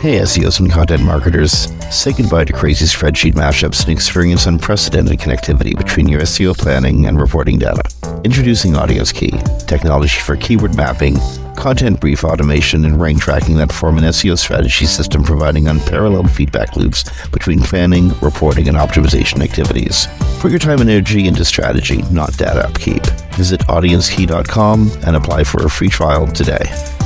Hey SEOs and content marketers, say goodbye to crazy spreadsheet mashups and experience unprecedented connectivity between your SEO planning and reporting data. Introducing Audience Key, technology for keyword mapping, content brief automation, and rank tracking that form an SEO strategy system providing unparalleled feedback loops between planning, reporting, and optimization activities. Put your time and energy into strategy, not data upkeep. Visit audiencekey.com and apply for a free trial today.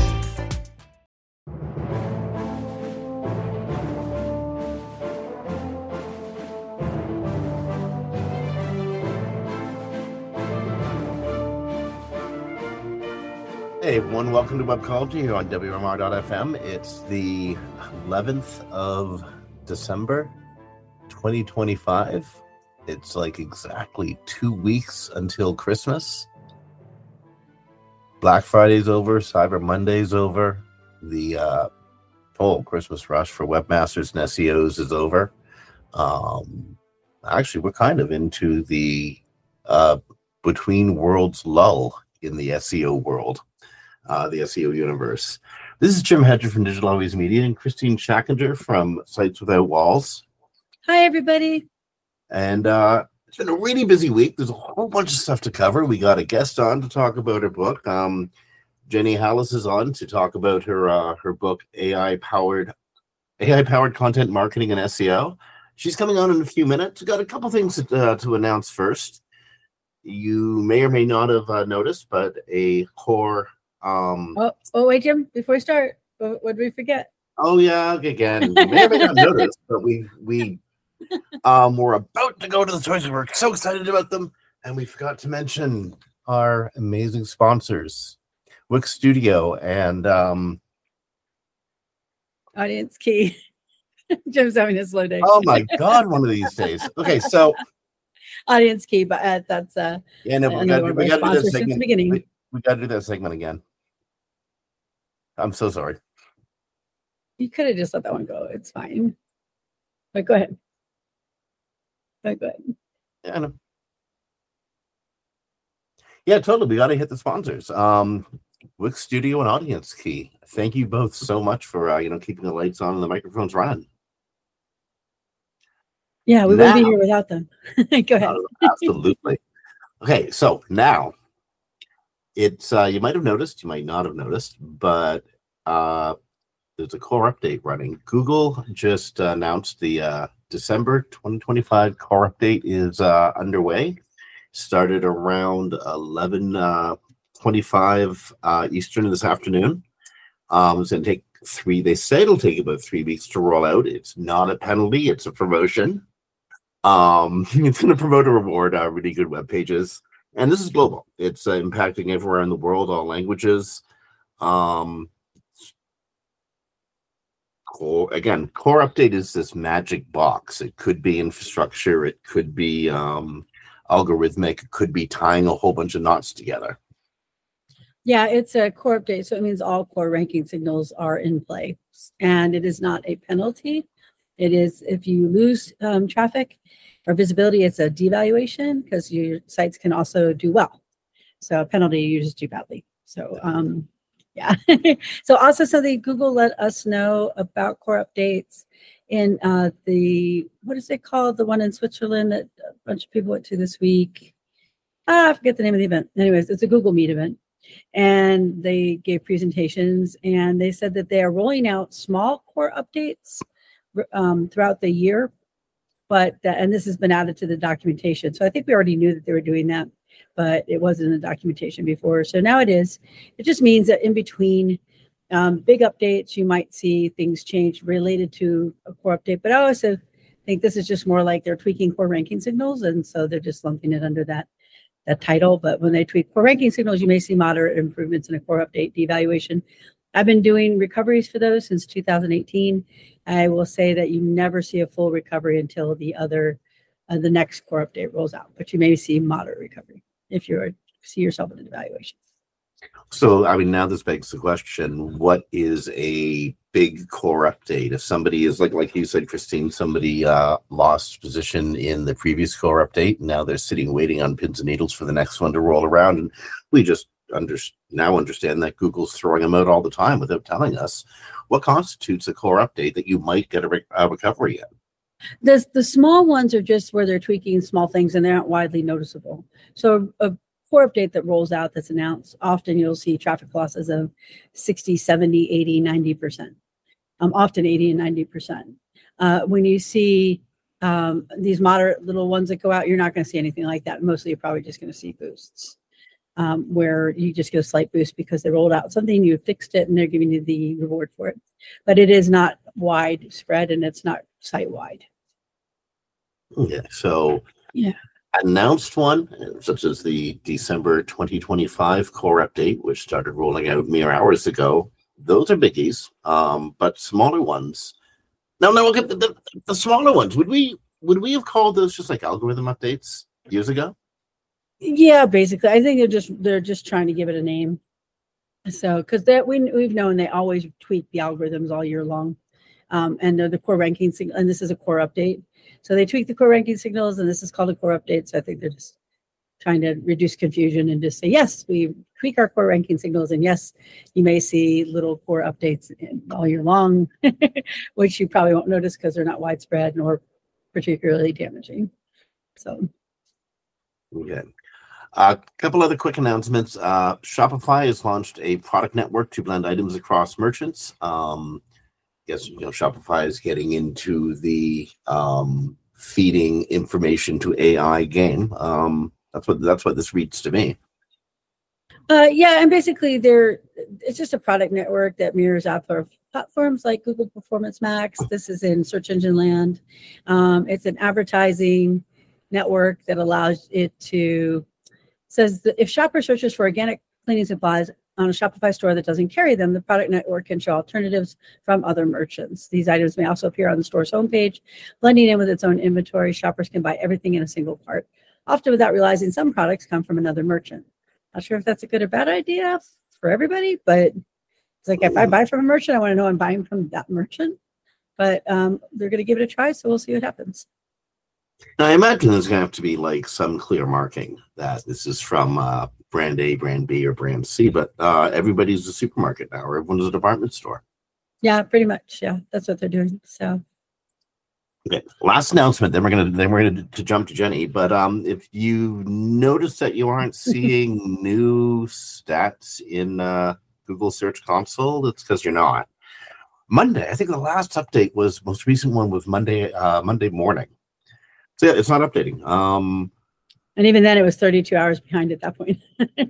Hey everyone, welcome to Webcology here on WMR.fm. It's the 11th of December, 2025. It's like exactly 2 weeks until Christmas. Black Friday's over, Cyber Monday's over. The whole Christmas rush for webmasters and SEOs is over. Actually, we're kind of into the between worlds lull in the SEO world. The SEO universe. This is Jim Hedger from Digital Always Media and Christine Schackinger from Sites Without Walls. Hi, everybody. And it's been a really busy week. There's a whole bunch of stuff to cover. We got a guest on to talk about her book. Jenny Hallis is on to talk about her book, AI-powered content marketing and SEO. She's coming on in a few minutes. We've got a couple things to announce first. You may or may not have noticed, but a core wait, Jim, before we start, what did we forget? Oh yeah, again, you may or may not notice, but we were about to go to the toys. We were so excited about them, and we forgot to mention our amazing sponsors, Wix Studio and Audience Key. Jim's having a slow day. Oh my God, one of these days. Okay, so Audience Key, but that's yeah, no, we got to do that segment. Beginning. We got to do that segment again. I'm so sorry. You could have just let that one go. It's fine. But go ahead. Yeah, I know. Yeah, totally. We got to hit the sponsors. Wix Studio and Audience Key. Thank you both so much for keeping the lights on and the microphones running. Yeah, we wouldn't be here without them. Go ahead. Absolutely. Okay, so now it's you might have noticed, you might not have noticed, but there's a core update running. Google just announced the December 2025 core update is underway. Started around 11:25 Eastern this afternoon. It's going to take they say it'll take about 3 weeks to roll out. It's not a penalty, it's a promotion. It's going to promote a reward really good web pages. And this is global. It's impacting everywhere in the world, all languages. Core update is this magic box. It could be infrastructure. It could be algorithmic. It could be tying a whole bunch of knots together. Yeah, it's a core update. So it means all core ranking signals are in play. And it is not a penalty. It is if you lose traffic or visibility, it's a devaluation because your sites can also do well. So a penalty, you just do badly. So yeah. So also, Google let us know about core updates in what is it called? The one in Switzerland that a bunch of people went to this week. I forget the name of the event. Anyways, it's a Google Meet event. And they gave presentations and they said that they are rolling out small core updates throughout the year. And this has been added to the documentation. So I think we already knew that they were doing that, but it wasn't in the documentation before. So now it is. It just means that in between big updates, you might see things change related to a core update. But I also think this is just more like they're tweaking core ranking signals. And so they're just lumping it under that title. But when they tweak core ranking signals, you may see moderate improvements in a core update devaluation. I've been doing recoveries for those since 2018. I will say that you never see a full recovery until the next core update rolls out, but you may see moderate recovery if you see yourself in a devaluation. So, now this begs the question, what is a big core update? If somebody is, like you said, Christine, somebody lost position in the previous core update, and now they're sitting waiting on pins and needles for the next one to roll around, and we just now understand that Google's throwing them out all the time without telling us. What constitutes a core update that you might get a recovery in? The small ones are just where they're tweaking small things and they aren't widely noticeable. So a core update that rolls out that's announced, often you'll see traffic losses of 60, 70, 80, 90%. Often 80 and 90%. When you see these moderate little ones that go out, you're not going to see anything like that. Mostly you're probably just going to see boosts where you just get a slight boost because they rolled out something, you fixed it, and they're giving you the reward for it. But it is not widespread and it's not site-wide. Yeah, so announced one, such as the December 2025 core update, which started rolling out mere hours ago. Those are biggies, but smaller ones. No, we'll get the smaller ones. Would we have called those just like algorithm updates years ago? Yeah, basically. I think they're just trying to give it a name. So, because we've known they always tweak the algorithms all year long, and they're the core ranking signal, and this is a core update. So they tweak the core ranking signals, and this is called a core update. So I think they're just trying to reduce confusion and just say, yes, we tweak our core ranking signals, and yes, you may see little core updates all year long, which you probably won't notice because they're not widespread nor particularly damaging. So, okay. A couple other quick announcements. Shopify has launched a product network to blend items across merchants. Yes, Shopify is getting into the feeding information to AI game. That's what this reads to me. Yeah, and basically it's just a product network that mirrors off of platforms like Google Performance Max. This is in search engine land. It's an advertising network that allows it to says that if shopper searches for organic cleaning supplies on a Shopify store that doesn't carry them, the product network can show alternatives from other merchants. These items may also appear on the store's homepage, blending in with its own inventory. Shoppers can buy everything in a single cart, often without realizing some products come from another merchant. Not sure if that's a good or bad idea for everybody, but it's like if I buy from a merchant, I want to know I'm buying from that merchant. But they're going to give it a try, so we'll see what happens. Now, I imagine there's going to have to be like some clear marking that this is from brand A, brand B, or brand C, but everybody's a supermarket now, or everyone's a department store. Yeah, pretty much. Yeah, that's what they're doing. So, okay, last announcement. Then we're gonna jump to Jenny. But if you notice that you aren't seeing new stats in Google Search Console, it's because you're not. Monday, I think the last update most recent one was Monday morning. So yeah, it's not updating. And even then, it was 32 hours behind at that point.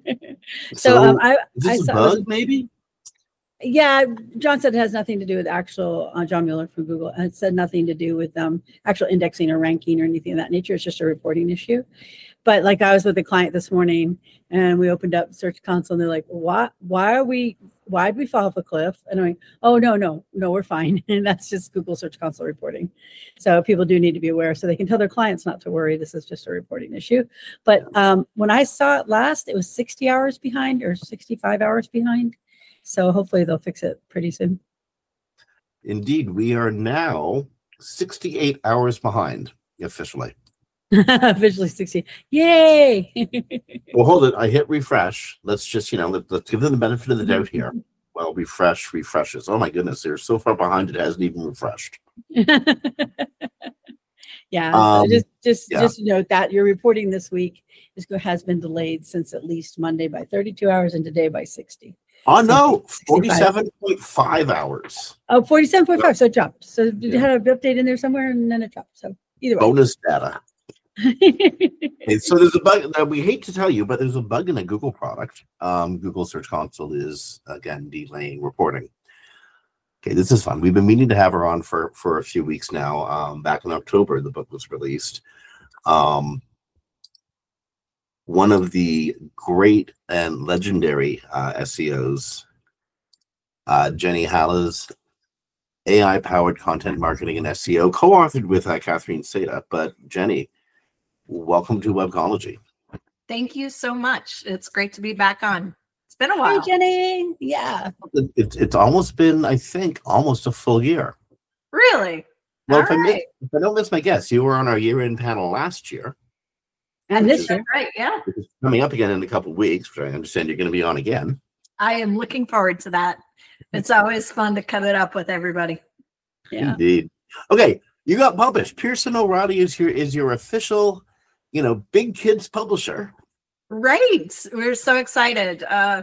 Is this a bug, maybe? Yeah, John said it has nothing to do with actual John Mueller from Google. It said nothing to do with actual indexing or ranking or anything of that nature. It's just a reporting issue. But like I was with a client this morning, and we opened up Search Console, and they're like, "Why did we fall off a cliff?" And I'm like, "Oh no, we're fine." And that's just Google Search Console reporting. So people do need to be aware, so they can tell their clients not to worry. This is just a reporting issue. But when I saw it last, it was 60 hours behind or 65 hours behind. So hopefully they'll fix it pretty soon. Indeed, we are now 68 hours behind officially. Officially 60. Yay! Well, hold it. I hit refresh. Let's just, let's give them the benefit of the doubt here. Well, refreshes. Oh my goodness, they're so far behind it hasn't even refreshed. Yeah, so just note that your reporting this week has been delayed since at least Monday by 32 hours and today by 60. Oh, no, 47.5 hours. Oh, 47.5, so it dropped. So you had an update in there somewhere, and then it dropped. So either way. Bonus data. Okay, so there's a bug that we hate to tell you, but there's a bug in a Google product. Google Search Console is, again, delaying reporting. Okay, this is fun. We've been meaning to have her on for a few weeks now. Back in October, the book was released. One of the great and legendary SEOs, Jenny Halla's AI-powered content marketing and SEO, co-authored with Catherine Seda. But Jenny, welcome to Webcology. Thank you so much. It's great to be back on. It's been a while. Hi, Jenny. Yeah. It's almost been, I think, almost a full year. Really? Well, if I don't miss my guess, you were on our year-end panel last year. And this year. Right, yeah. Which is coming up again in a couple of weeks, which I understand you're going to be on again. I am looking forward to that. It's always fun to cut it up with everybody. Yeah. Indeed. Okay, you got published. Pearson O'Reilly is your official, big kids publisher. Right. We're so excited.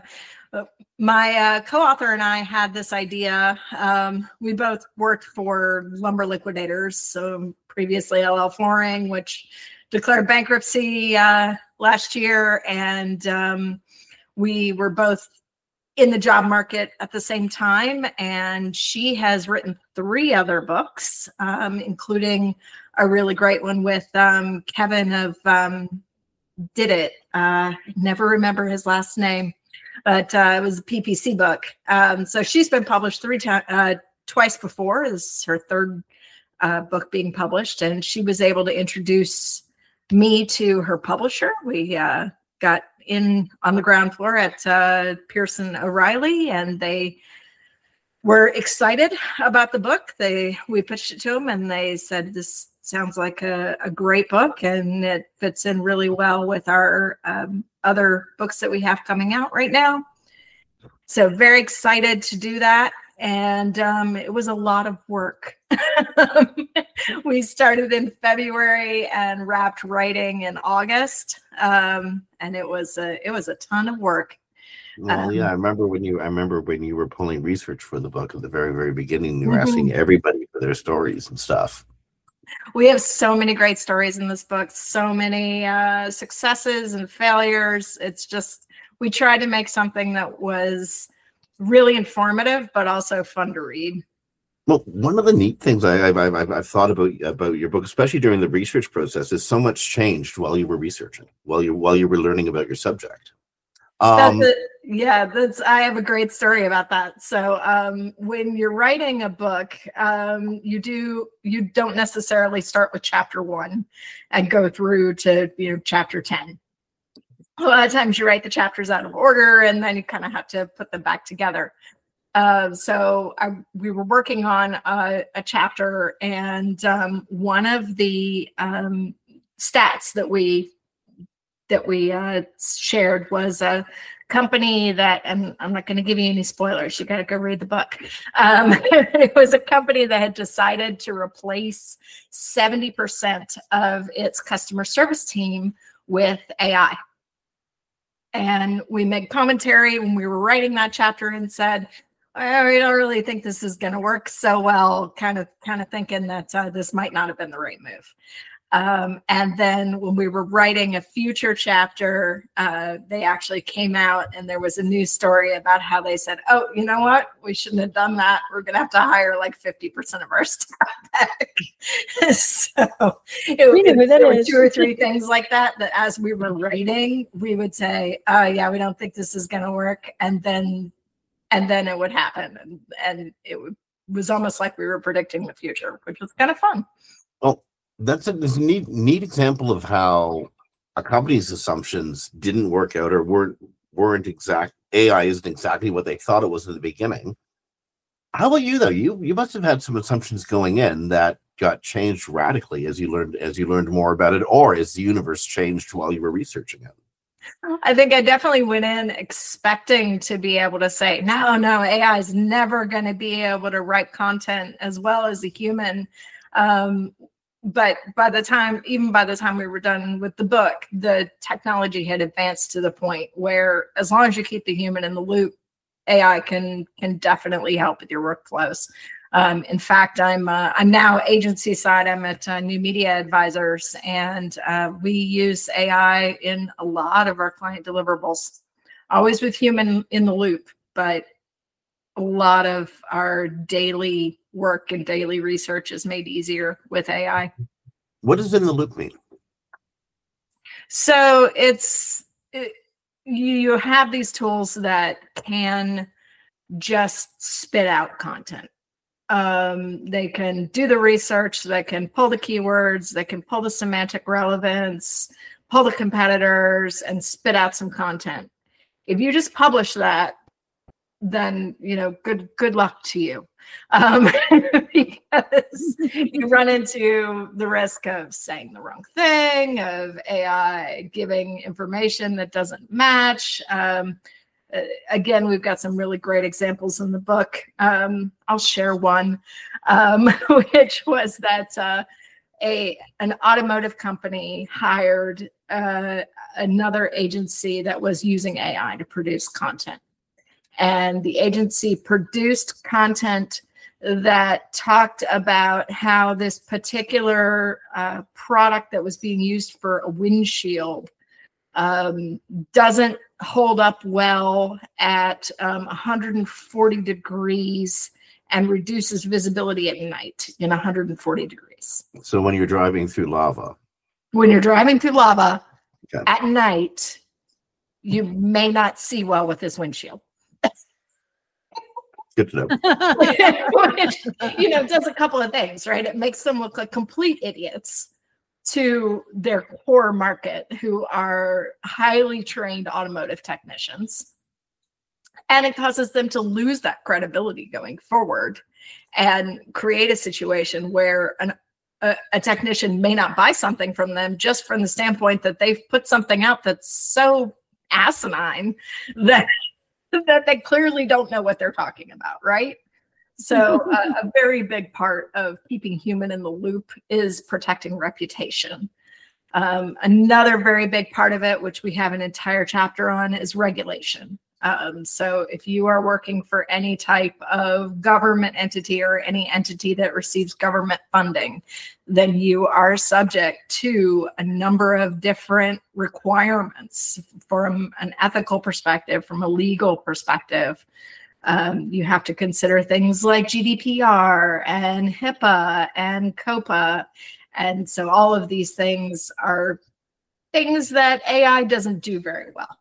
My co-author and I had this idea. We both worked for Lumber Liquidators, so previously LL Flooring, which declared bankruptcy last year, and we were both in the job market at the same time. And she has written 3 other books, including a really great one with Kevin of Did It. Never remember his last name, but it was a PPC book. So she's been published twice before. This is her 3rd book being published, and she was able to introduce me to her publisher. We got in on the ground floor at Pearson O'Reilly, and they were excited about the book. We pitched it to them, and they said, this sounds like a great book, and it fits in really well with our other books that we have coming out right now. So very excited to do that. And it was a lot of work. We started in February and wrapped writing in August. And it was a ton of work. Well, yeah, I remember when you were pulling research for the book at the very, very beginning. You were asking everybody for their stories and stuff. We have so many great stories in this book, so many successes and failures. It's just, we tried to make something that was really informative, but also fun to read. Well, one of the neat things I've thought about your book, especially during the research process, is so much changed while you were researching, while you were learning about your subject. I have a great story about that. So when you're writing a book, you don't necessarily start with chapter 1 and go through to chapter 10. A lot of times you write the chapters out of order, and then you kind of have to put them back together. We were working on a chapter, and one of the stats that we shared was a company that, and I'm not going to give you any spoilers, you got to go read the book. It was a company that had decided to replace 70% of its customer service team with AI. And we made commentary when we were writing that chapter and said, we don't really think this is going to work so well, kind of thinking that this might not have been the right move. And then when we were writing a future chapter, they actually came out, and there was a news story about how they said, oh, you know what? We shouldn't have done that. We're going to have to hire like 50% of our staff back. So there were 2 or 3 things like that as we were writing, we would say, yeah, we don't think this is going to work. And then it would happen. And it was almost like we were predicting the future, which was kind of fun. Well, that's a neat example of how a company's assumptions didn't work out, or weren't exact. AI isn't exactly what they thought it was in the beginning. How about you though? You must have had some assumptions going in that got changed radically as you learned more about it, or as the universe changed while you were researching it. I think I definitely went in expecting to be able to say, no, AI is never going to be able to write content as well as a human. But by the time we were done with the book, the technology had advanced to the point where, as long as you keep the human in the loop, AI can definitely help with your workflows. In fact, I'm now agency side. I'm at New Media Advisors, and we use AI in a lot of our client deliverables, always with human in the loop, but a lot of our daily work and daily research is made easier with AI. What does in the loop mean? So you have these tools that can just spit out content. They can do the research, they can pull the keywords, they can pull the semantic relevance, pull the competitors, and spit out some content. If you just publish that, then good luck to you, because you run into the risk of saying the wrong thing, of AI giving information that doesn't match. Again, we've got some really great examples in the book. I'll share one, which was that an automotive company hired another agency that was using AI to produce content. And the agency produced content that talked about how this particular product that was being used for a windshield doesn't hold up well at 140 degrees and reduces visibility at night in 140 degrees. So when you're driving through lava. When you're driving through lava Okay. at night, you may not see well with this windshield. Good to know. Which, does a couple of things, right? It makes them look like complete idiots to their core market, who are highly trained automotive technicians. And it causes them to lose that credibility going forward and create a situation where a technician may not buy something from them just from the standpoint that they've put something out that's so asinine that they clearly don't know what they're talking about, right? So a very big part of keeping human in the loop is protecting reputation. Another very big part of it, which we have an entire chapter on, is regulation. So if you are working for any type of government entity or any entity that receives government funding, then you are subject to a number of different requirements from an ethical perspective, from a legal perspective. You have to consider things like GDPR and HIPAA and COPPA. And so all of these things are things that AI doesn't do very well.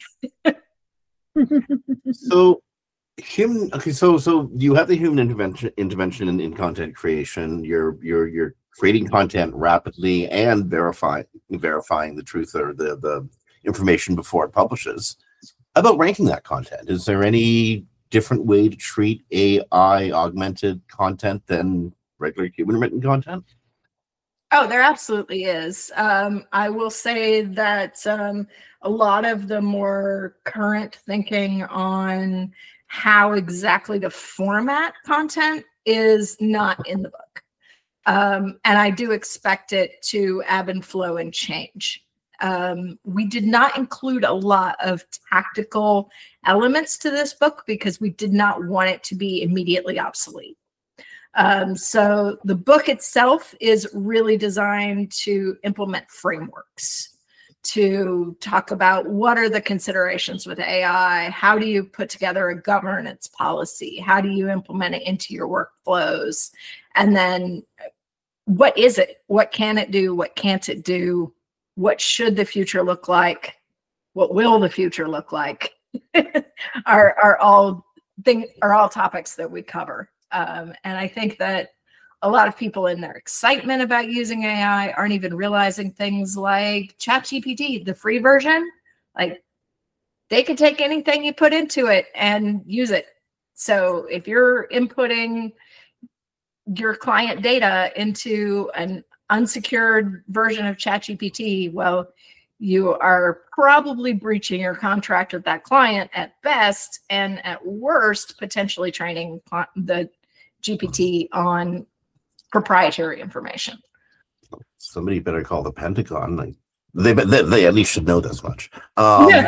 So you have the human intervention in content creation. You're creating content rapidly and verifying the truth or the information before it publishes. How about ranking that content? Is there any different way to treat AI augmented content than regular human written content? Oh, there absolutely is. I will say that a lot of the more current thinking on how exactly to format content is not in the book. And I do expect it to ebb and flow and change. We did not include a lot of tactical elements to this book because we did not want it to be immediately obsolete. So the book itself is really designed to implement frameworks, to talk about what are the considerations with AI, how do you put together a governance policy, how do you implement it into your workflows, and then what is it, what can it do, what can't it do, what should the future look like, what will the future look like, are all topics that we cover. And I think that a lot of people in their excitement about using AI aren't even realizing things like ChatGPT, the free version, like they can take anything you put into it and use it. So if you're inputting your client data into an unsecured version of ChatGPT, well, you are probably breaching your contract with that client at best, and at worst, potentially training the GPT on proprietary information. Somebody better call the Pentagon. Like they at least should know this much. Okay.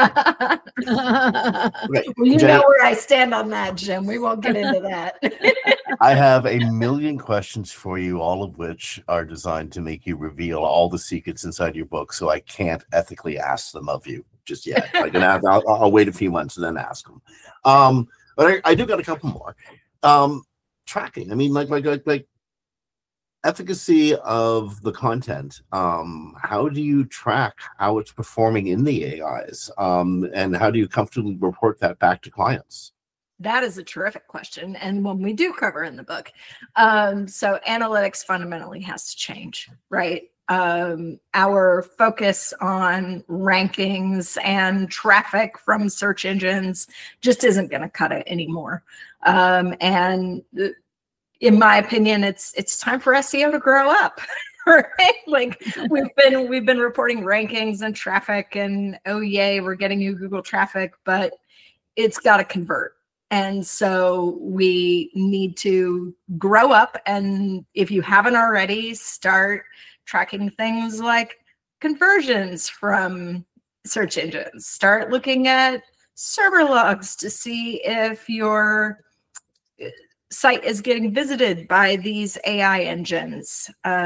Well, you know where I stand on that, Jim. We won't get into that. I have a million questions for you, all of which are designed to make you reveal all the secrets inside your book. So I can't ethically ask them of you just yet. I'll wait a few months and then ask them. But I do got a couple more. Tracking. I mean, like efficacy of the content. How do you track how it's performing in the AIs? And how do you comfortably report that back to clients? That is a terrific question, and one we do cover in the book. So analytics fundamentally has to change, right? our focus on rankings and traffic from search engines just isn't going to cut it anymore. And in my opinion, it's time for SEO to grow up. Right? Like we've been reporting rankings and traffic, and oh yay, we're getting new Google traffic, but it's got to convert. And so we need to grow up. And if you haven't already, start tracking things like conversions from search engines. Start looking at server logs to see if your site is getting visited by these AI engines.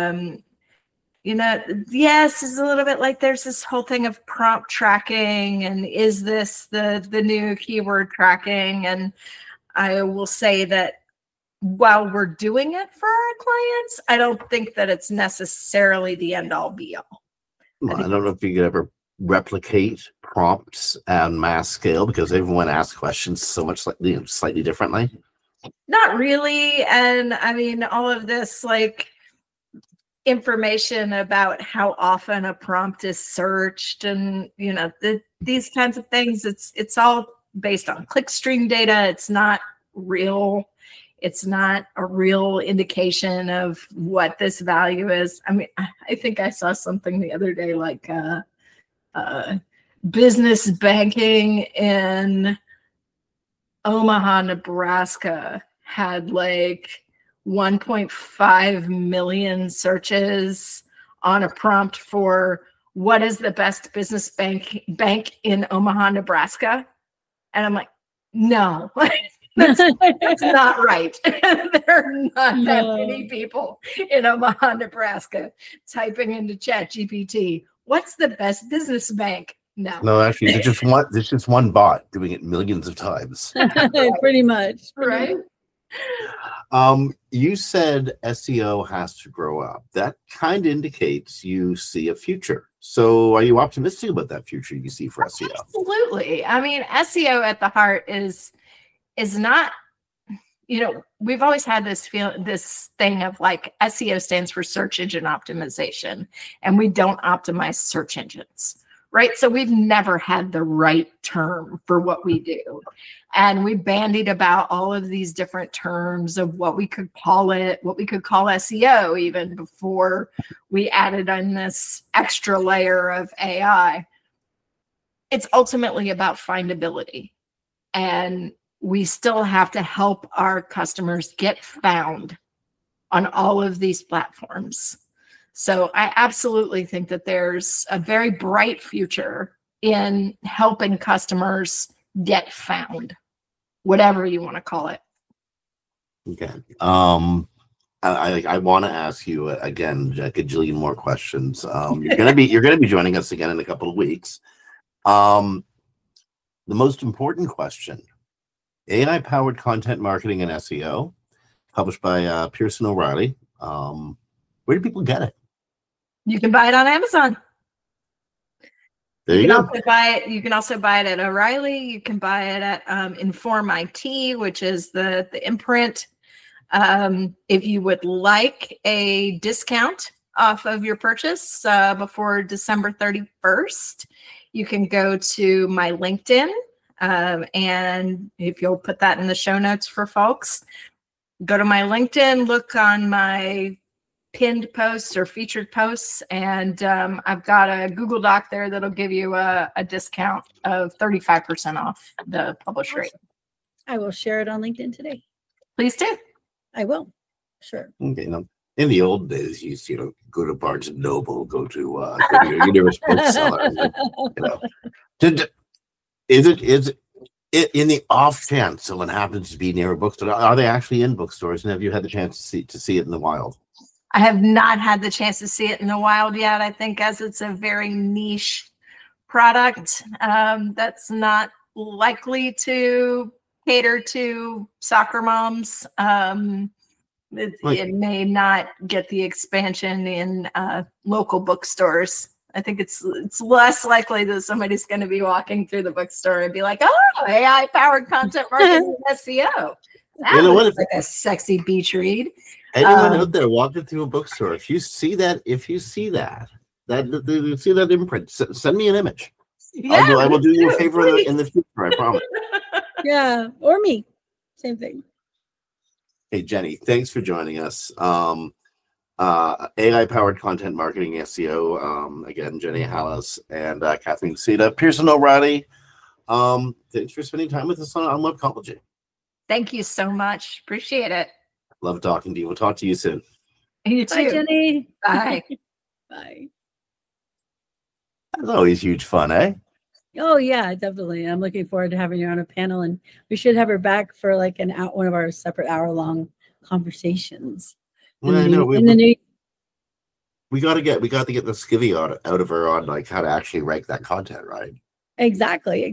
Yes, it's a little bit like there's this whole thing of prompt tracking, and is this the new keyword tracking? And I will say that while we're doing it for our clients, I don't think that it's necessarily the end all be all. Well, I don't know if you could ever replicate prompts on mass scale, because everyone asks questions so much slightly differently. Not really. And I mean, all of this like information about how often a prompt is searched and these kinds of things, it's all based on clickstream data. It's not real. It's not a real indication of what this value is. I mean, I think I saw something the other day like business banking in Omaha, Nebraska had like 1.5 million searches on a prompt for what is the best business bank in Omaha, Nebraska. And I'm like, no, that's not right. There are not that many people in Omaha, Nebraska typing into ChatGPT, what's the best business bank? No, actually, there's just one bot doing it millions of times. Pretty much. Right. You said SEO has to grow up. That kind of indicates you see a future. So are you optimistic about that future you see for SEO? Absolutely. I mean, SEO at the heart is not, we've always had this thing of like SEO stands for search engine optimization, and we don't optimize search engines. Right. So we've never had the right term for what we do. And we bandied about all of these different terms of what we could call it, what we could call SEO, even before we added on this extra layer of AI. It's ultimately about findability. And we still have to help our customers get found on all of these platforms. So I absolutely think that there's a very bright future in helping customers get found, whatever you want to call it. Okay. I want to ask you again a gajillion more questions. You're gonna be joining us again in a couple of weeks. The most important question: AI-powered content marketing and SEO, published by Pearson O'Reilly. Where do people get it? You can buy it on Amazon. There you go. You can also buy it at O'Reilly. You can buy it at Inform IT, which is the imprint. If you would like a discount off of your purchase before December 31st, you can go to my LinkedIn. And if you'll put that in the show notes for folks, go to my LinkedIn, look on my pinned posts or featured posts, and I've got a Google Doc there that'll give you a discount of 35% off the publish rate. I will share it on LinkedIn today. Please do. I will. Sure. Okay. In the old days, you used to go to Barnes and Noble, go to your universal bookseller. Is it in the off chance someone happens to be near a bookstore? Are they actually in bookstores, and have you had the chance to see it in the wild? I have not had the chance to see it in the wild yet. I think as it's a very niche product that's not likely to cater to soccer moms. It may not get the expansion in local bookstores. I think it's less likely that somebody's going to be walking through the bookstore and be like, oh, AI-powered content marketing and SEO. That looks like a sexy beach read. Anyone out there walking through a bookstore, if you see that imprint, send me an image. Yeah, I will do you a favor in the future, I promise. Yeah, or me. Same thing. Hey, Jenny, thanks for joining us. AI-powered content marketing SEO. Again, Jenny Hallas and Kathleen Sita, Pearson O'Reilly. Thanks for spending time with us on Webcology. Thank you so much. Appreciate it. Love talking to you. We'll talk to you soon. You too. Bye, Jenny. Bye. Bye. That's always huge fun, eh? Oh yeah, definitely. I'm looking forward to having you on a panel, and we should have her back for like one of our separate hour-long conversations. Well, I know we got to get the skivvy out of her on like how to actually rank that content, right? Exactly.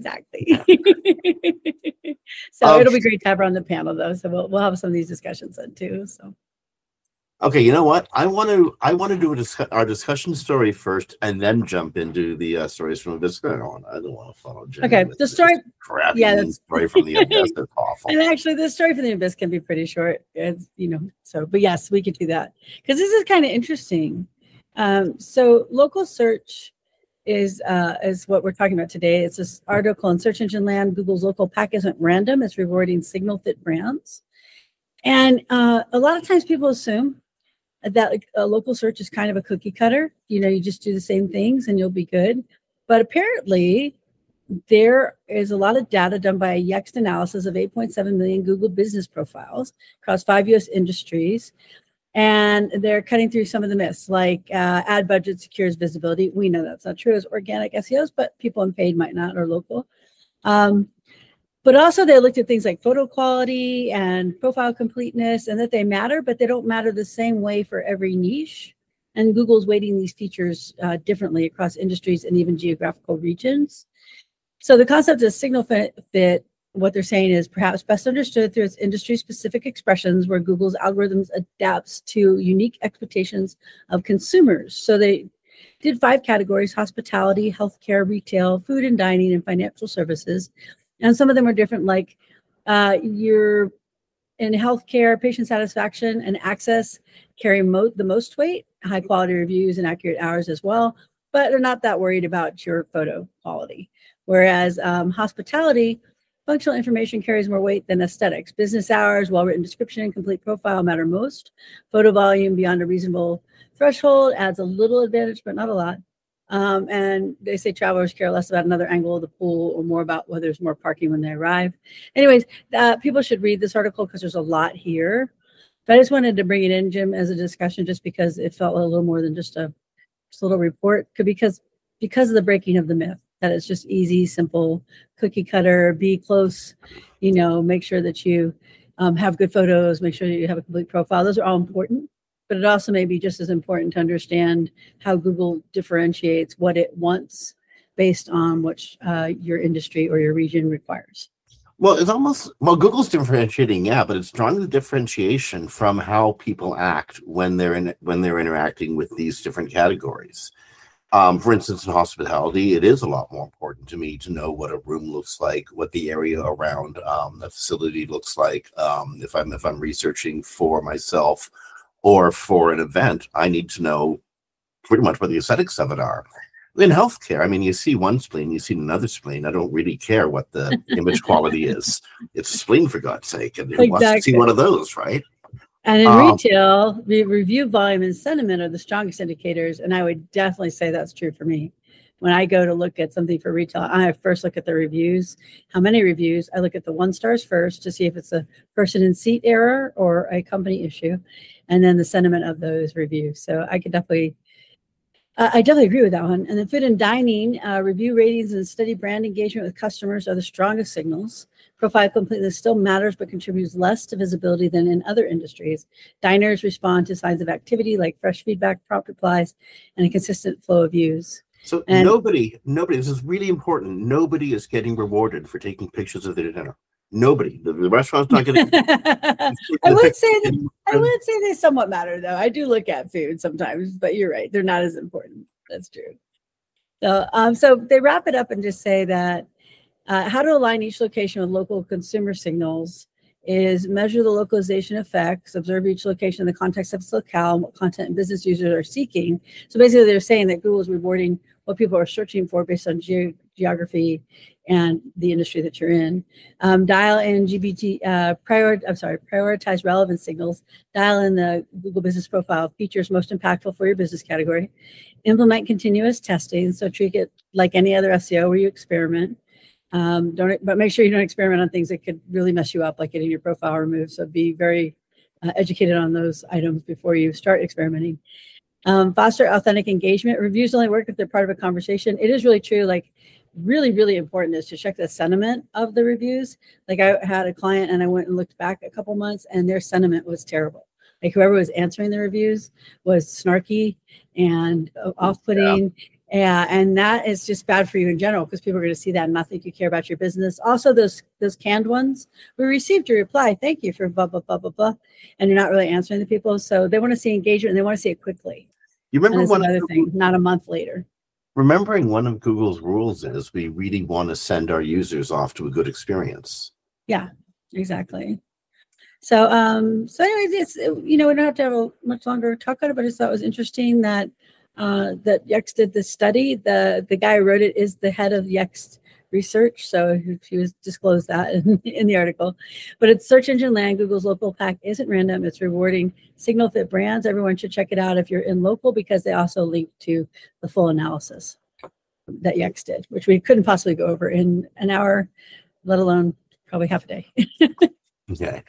So it'll be great to have her on the panel, though. So we'll have some of these discussions then too. So. Okay, you know what? I want to do our discussion story first, and then jump into the stories from Vista. I don't want to follow Jenny. Okay, the story. Crappy story from the Abyss. That's awful. And actually, the story from the Abyss can be pretty short. It's, so, but yes, we could do that because this is kind of interesting. So local search is what we're talking about today. It's this article in Search Engine Land. Google's local pack isn't random. It's rewarding signal fit brands. And a lot of times people assume that a local search is kind of a cookie cutter. You just do the same things and you'll be good. But apparently there is a lot of data done by a Yext analysis of 8.7 million Google business profiles across 5 U.S. industries. And they're cutting through some of the myths, like ad budget secures visibility. We know that's not true as organic SEOs, but people in paid might not, or local. But also they looked at things like photo quality and profile completeness, and that they matter, but they don't matter the same way for every niche. And Google's weighting these features differently across industries and even geographical regions. So the concept of signal fit, what they're saying is perhaps best understood through its industry-specific expressions, where Google's algorithms adapts to unique expectations of consumers. So they did 5 categories: hospitality, healthcare, retail, food and dining, and financial services. And some of them are different, like you're in healthcare, patient satisfaction and access carry the most weight, high quality reviews and accurate hours as well, but they're not that worried about your photo quality. Whereas hospitality, functional information carries more weight than aesthetics. Business hours, well-written description, and complete profile matter most. Photo volume beyond a reasonable threshold adds a little advantage, but not a lot. And they say travelers care less about another angle of the pool or more about whether there's more parking when they arrive. Anyways, people should read this article because there's a lot here. But I just wanted to bring it in, Jim, as a discussion, just because it felt a little more than just a little report, because of the breaking of the myth that it's just easy, simple, cookie cutter, be close, make sure that you have good photos, make sure you have a complete profile. Those are all important. But it also may be just as important to understand how Google differentiates what it wants based on what your industry or your region requires. Well, Google's differentiating, yeah, but it's drawing the differentiation from how people act when they're interacting with these different categories. For instance, in hospitality, it is a lot more important to me to know what a room looks like, what the area around the facility looks like. If I'm researching for myself or for an event, I need to know pretty much what the aesthetics of it are. In healthcare, I mean, you see one spleen, you see another spleen. I don't really care what the image quality is. It's a spleen, for God's sake, and who wants to see one of those, right? And in retail, the review volume and sentiment are the strongest indicators, and I would definitely say that's true for me. When I go to look at something for retail, I first look at the reviews. How many reviews? I look at the 1 stars first to see if it's a person in seat error or a company issue, and then the sentiment of those reviews. So I definitely agree with that one. And then food and dining, review ratings and steady brand engagement with customers are the strongest signals. Profile completeness still matters, but contributes less to visibility than in other industries. Diners respond to signs of activity like fresh feedback, prompt replies, and a consistent flow of views. So nobody, this is really important. Nobody is getting rewarded for taking pictures of their dinner. Nobody. The restaurant's not getting. I would say they somewhat matter, though. I do look at food sometimes, but you're right. They're not as important. That's true. So they wrap it up and just say that how to align each location with local consumer signals is measure the localization effects, observe each location in the context of its locale, and what content and business users are seeking. So basically they're saying that Google is rewarding what people are searching for based on geography and the industry that you're in. Dial in prioritize relevant signals. Dial in the Google Business Profile features most impactful for your business category. Implement continuous testing. So treat it like any other SEO where you experiment. But make sure you don't experiment on things that could really mess you up, like getting your profile removed. So be very educated on those items before you start experimenting. Foster authentic engagement. Reviews only work if they're part of a conversation. It is really true. Like really, really important is to check the sentiment of the reviews. Like I had a client and I went and looked back a couple months and their sentiment was terrible. Like whoever was answering the reviews was snarky and off-putting. Yeah, and that is just bad for you in general because people are going to see that and not think you care about your business. Also, those canned ones, we received your reply. Thank you for blah, blah, blah, blah, blah. And you're not really answering the people. So they want to see engagement and they want to see it quickly. You remember one other thing, not a month later. Remembering one of Google's rules is we really want to send our users off to a good experience. Yeah, exactly. So, anyways, it's, we don't have to have a much longer talk about it, but I just thought it was interesting that Yext did this study. The guy who wrote it is the head of Yext research, so he was disclosed that in the article. But it's search engine land. Google's local pack isn't random. It's rewarding signal fit brands. Everyone should check it out if you're in local because they also link to the full analysis that Yext did, which we couldn't possibly go over in an hour, let alone probably half a day. Okay.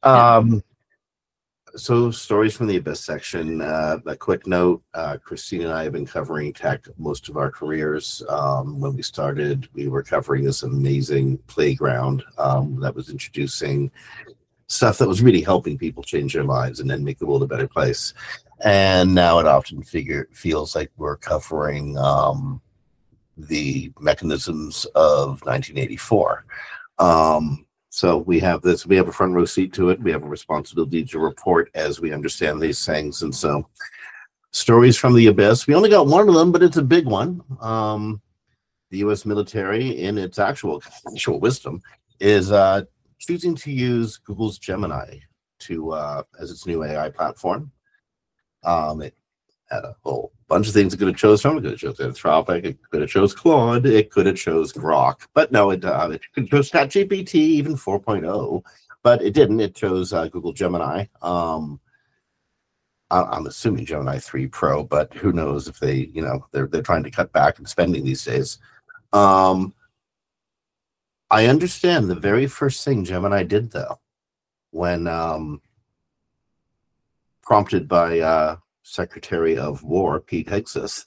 So stories from the Abyss section. A quick note, Christine and I have been covering tech most of our careers. When we started, we were covering this amazing playground that was introducing stuff that was really helping people change their lives and then make the world a better place. And now it often feels like we're covering the mechanisms of 1984. So we have this, we have a front row seat to it. We have a responsibility to report as we understand these things. And so stories from the Abyss, we only got one of them, but it's a big one. The U.S. military, in its actual wisdom, is choosing to use Google's Gemini to as its new AI platform. It had a whole bunch of things it could have chose from. It could have chose Anthropic, it could have chose Claude, it could have chose Grok, but no, it could have chose ChatGPT, even 4.0, but it didn't. It chose Google Gemini. I'm assuming Gemini 3 Pro, but who knows if they, they're trying to cut back on spending these days. I understand the very first thing Gemini did, though, when prompted by Secretary of War Pete Hegseth,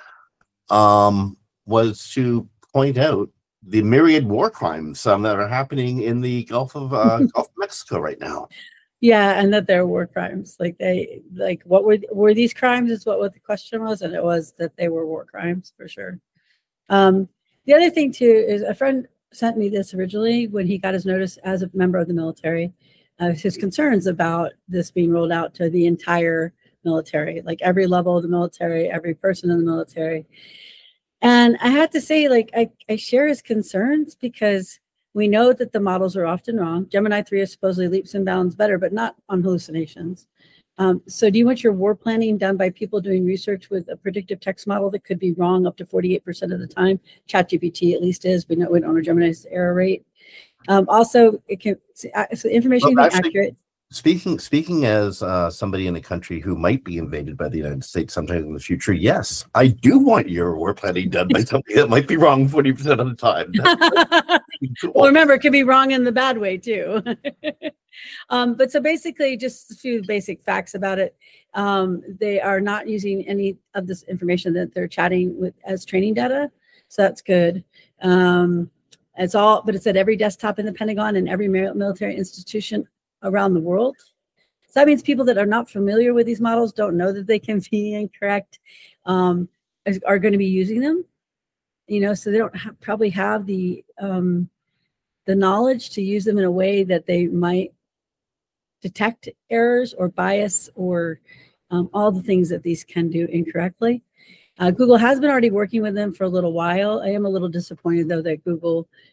was to point out the myriad war crimes that are happening in the Gulf of Mexico right now. Yeah, and that they're war crimes. What were these crimes? Is what the question was, and it was that they were war crimes for sure. The other thing too is a friend sent me this originally when he got his notice as a member of the military. His concerns about this being rolled out to the entire military, like every level of the military, every person in the military. And I have to say, I share his concerns because we know that the models are often wrong. Gemini 3 is supposedly leaps and bounds better, but not on hallucinations. So do you want your war planning done by people doing research with a predictive text model that could be wrong up to 48% of the time? ChatGPT at least is. We don't know Gemini's error rate. Also, it can so information can be accurate. Speaking as somebody in a country who might be invaded by the United States sometime in the future, yes, I do want your war planning done by somebody that might be wrong 40% of the time. Cool. Well, remember, it could be wrong in the bad way too. But so basically, just a few basic facts about it. They are not using any of this information that they're chatting with as training data, so that's good. It's all, but it's at every desktop in the Pentagon and every military institution around the world. So that means people that are not familiar with these models, don't know that they can be incorrect, are going to be using them, so they don't probably have the knowledge to use them in a way that they might detect errors or bias or all the things that these can do incorrectly. Google has been already working with them for a little while. I am a little disappointed, though, that Google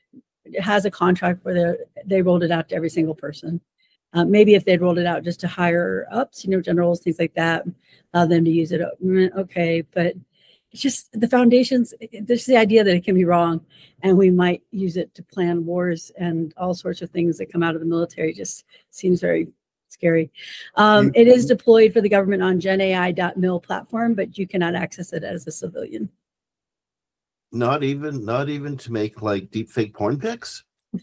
has a contract where they rolled it out to every single person. Maybe if they'd rolled it out just to higher ups, generals, things like that, allow them to use it. Okay, but it's just the foundations. There's the idea that it can be wrong, and we might use it to plan wars and all sorts of things that come out of the military. Just seems very scary. It is deployed for the government on GenAI.mil platform, but you cannot access it as a civilian. Not even to make like deep fake porn pics.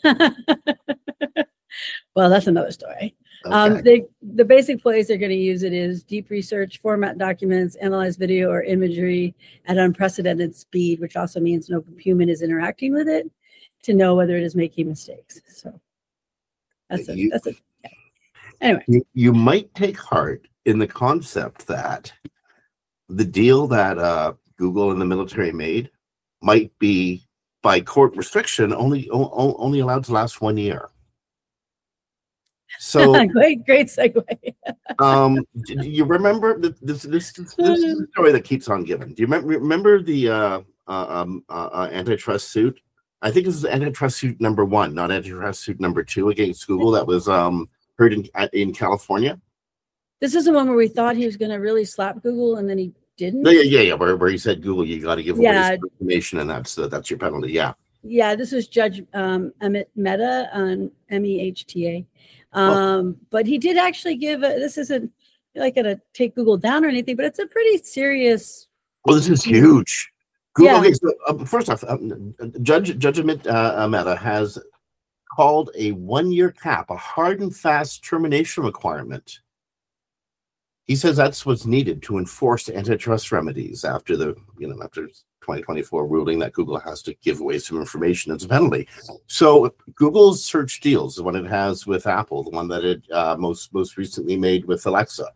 Well, that's another story. Okay. The basic place they're going to use it is deep research, format documents, analyze video or imagery at unprecedented speed, which also means no human is interacting with it to know whether it is making mistakes. So that's it. Yeah. Anyway, you might take heart in the concept that the deal that Google and the military made might be by court restriction only allowed to last 1 year. So great segue. You remember this is a story that keeps on giving. Do you remember the antitrust suit? I think this is antitrust suit number 1, not antitrust suit number 2 against Google that was heard in California. This is the one where we thought he was going to really slap Google, and then he didn't. Yeah. Where he said, Google, you got to give away information, and that's your penalty. Yeah. Yeah, this was Judge Emmett Mehta on MEHTA. But he did actually give this isn't like going to take Google down or anything, but it's a pretty serious. Well, this is huge. Google. Yeah. Okay, so first off, Judge Emmett Mehta has called a 1-year cap a hard and fast termination requirement. He says that's what's needed to enforce antitrust remedies after after 2024 ruling that Google has to give away some information as a penalty. So Google's search deals, the one it has with Apple, the one that it most recently made with Alexa,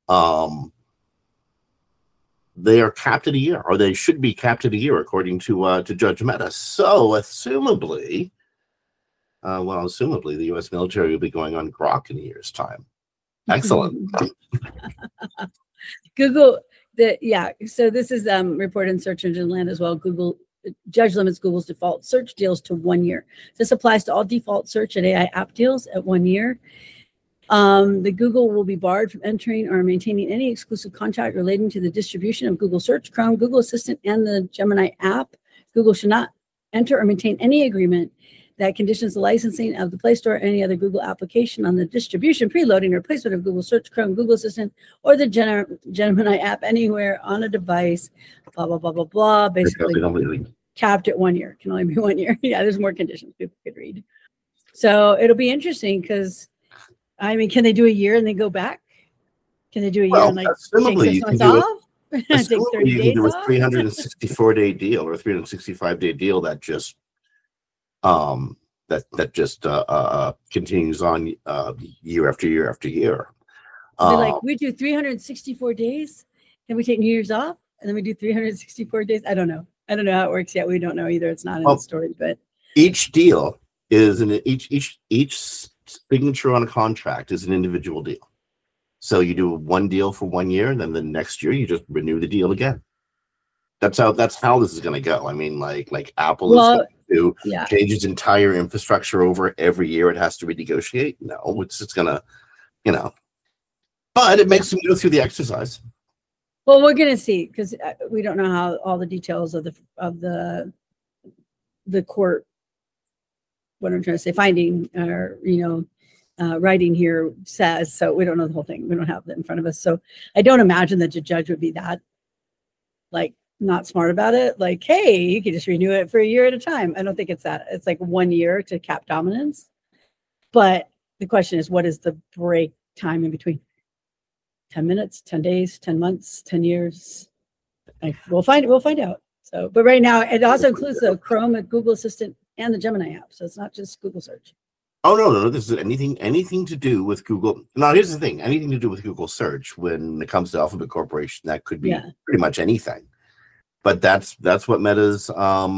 they are capped at a year, or they should be capped at a year, according to Judge Mehta. So assumably, the U.S. military will be going on Grok in a year's time. Excellent. Google. So this is reported in Search Engine Land as well. Judge limits Google's default search deals to 1 year. This applies to all default search and AI app deals at 1 year. The Google will be barred from entering or maintaining any exclusive contract relating to the distribution of Google Search, Chrome, Google Assistant, and the Gemini app. Google should not enter or maintain any agreement that conditions the licensing of the Play Store or any other Google application on the distribution, preloading, or placement of Google Search, Chrome, Google Assistant, or the Gemini app anywhere on a device, blah, blah, blah, blah, blah. Basically capped at 1 year. Can only be 1 year. Yeah, there's more conditions people could read. So it'll be interesting because, can they do a year and then go back? Can they do a year and take 6 months off? Take 30 days off? A 364-day deal or a 365-day deal that just continues on year after year after year. We do 364 days, then we take New Year's off, and then we do 364 days. I don't know how it works yet. We don't know either. It's not in the story, but each deal is each signature on a contract is an individual deal. So you do one deal for 1 year, and then the next year you just renew the deal again. That's how this is going to go. Like Apple is going to change its entire infrastructure over every year. It has to renegotiate. No, it's just going to, but it makes them go through the exercise. Well, we're going to see because we don't know how all the details of the court. What I'm trying to say, finding or writing here says. So we don't know the whole thing. We don't have that in front of us. So I don't imagine that the judge would be that not smart about it. Like, hey, you can just renew it for a year at a time. I don't think it's that. It's like 1 year to cap dominance. But the question is, what is the break time in between? 10 minutes, 10 days, 10 months, 10 years. We'll find out. So, but right now it also includes the Chrome, Google Assistant, and the Gemini app. So it's not just Google Search. Oh, no. This is anything to do with Google. Now, here's the thing. Anything to do with Google Search when it comes to Alphabet Corporation, that could be pretty much anything. But that's what Meta's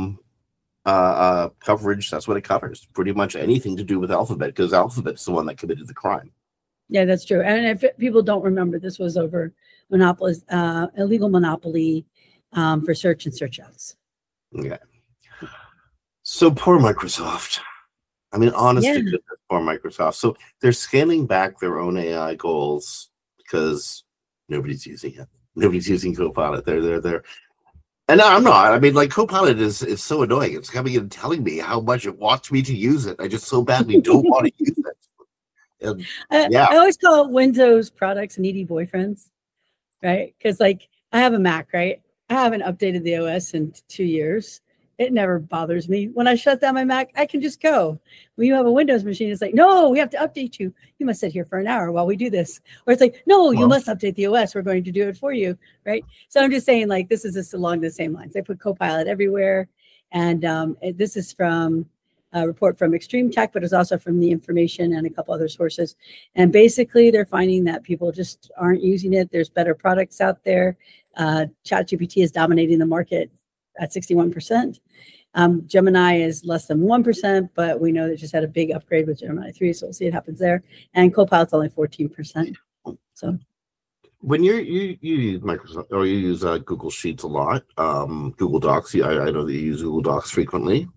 coverage, that's what it covers. Pretty much anything to do with Alphabet, because Alphabet's the one that committed the crime. Yeah, that's true. And if people don't remember, this was over illegal monopoly for search and search outs. Yeah. So poor Microsoft. I mean, honest Yeah. to goodness, for Microsoft. So they're scaling back their own AI goals because nobody's using it. Nobody's using Copilot. They're and I'm not. I mean, like Copilot is so annoying. It's coming in and telling me how much it wants me to use it. I just so badly don't want to use it. And, yeah. I always call Windows products needy boyfriends, right? Because like I have a Mac, right? I haven't updated the OS in 2 years. It never bothers me. When I shut down my Mac, I can just go. When you have a Windows machine, it's like, no, we have to update you. You must sit here for an hour while we do this. Or it's like, no, you must update the OS. We're going to do it for you, right? So I'm just saying, like, this is just along the same lines. They put Copilot everywhere. And this is from a report from Extreme Tech, but it's also from The Information and a couple other sources. And basically, they're finding that people just aren't using it. There's better products out there. ChatGPT is dominating the market at 61%. Gemini is less than 1%, but we know they just had a big upgrade with Gemini 3, so we'll see what happens there. And Copilot's only 14%. So when you use Microsoft or you use Google Sheets a lot, Google Docs, I know that you use Google Docs frequently.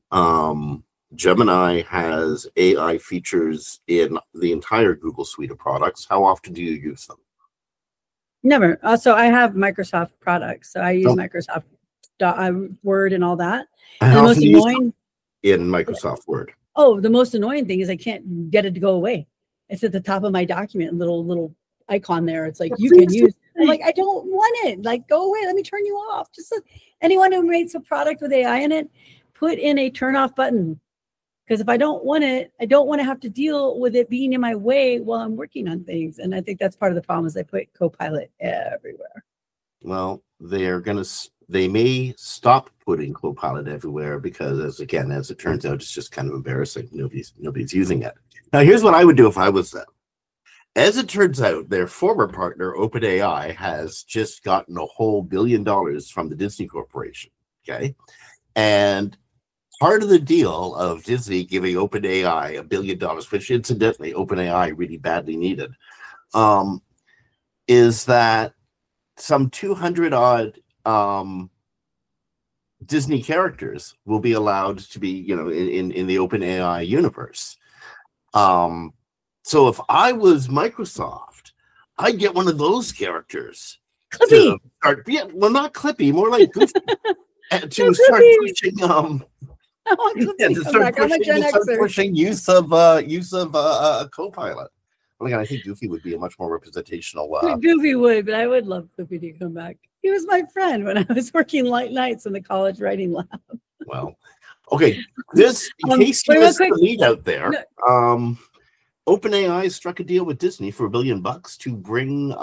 Gemini has AI features in the entire Google suite of products. How often do you use them? Never. So I have Microsoft products, so I use Microsoft Word and all that. And the most annoying in Microsoft Word. Oh, the most annoying thing is I can't get it to go away. It's at the top of my document, little icon there. It's like you can use. I'm like, I don't want it. Like, go away. Let me turn you off. Just anyone who makes a product with AI in it, put in a turn off button. Because if I don't want it, I don't want to have to deal with it being in my way while I'm working on things. And I think that's part of the problem is they put Copilot everywhere. Well, they may stop putting Copilot everywhere because, as it turns out, it's just kind of embarrassing. Nobody's using it. Now, here's what I would do if I was them. As it turns out, their former partner, OpenAI, has just gotten a whole $1 billion from the Disney Corporation. Okay, and part of the deal of Disney giving OpenAI $1 billion, which incidentally OpenAI really badly needed, is that some 200 odd Disney characters will be allowed to be, in the OpenAI universe. So if I was Microsoft, I'd get one of those characters. Clippy. Not Clippy, more like Goofy. to start pushing pushing use of Copilot. Well, again, I think Goofy would be a much more representational. Goofy would, but I would love Goofy to come back. He was my friend when I was working late nights in the college writing lab. Well, okay. This, in case you missed the lead out there, OpenAI struck a deal with Disney for $1 billion to bring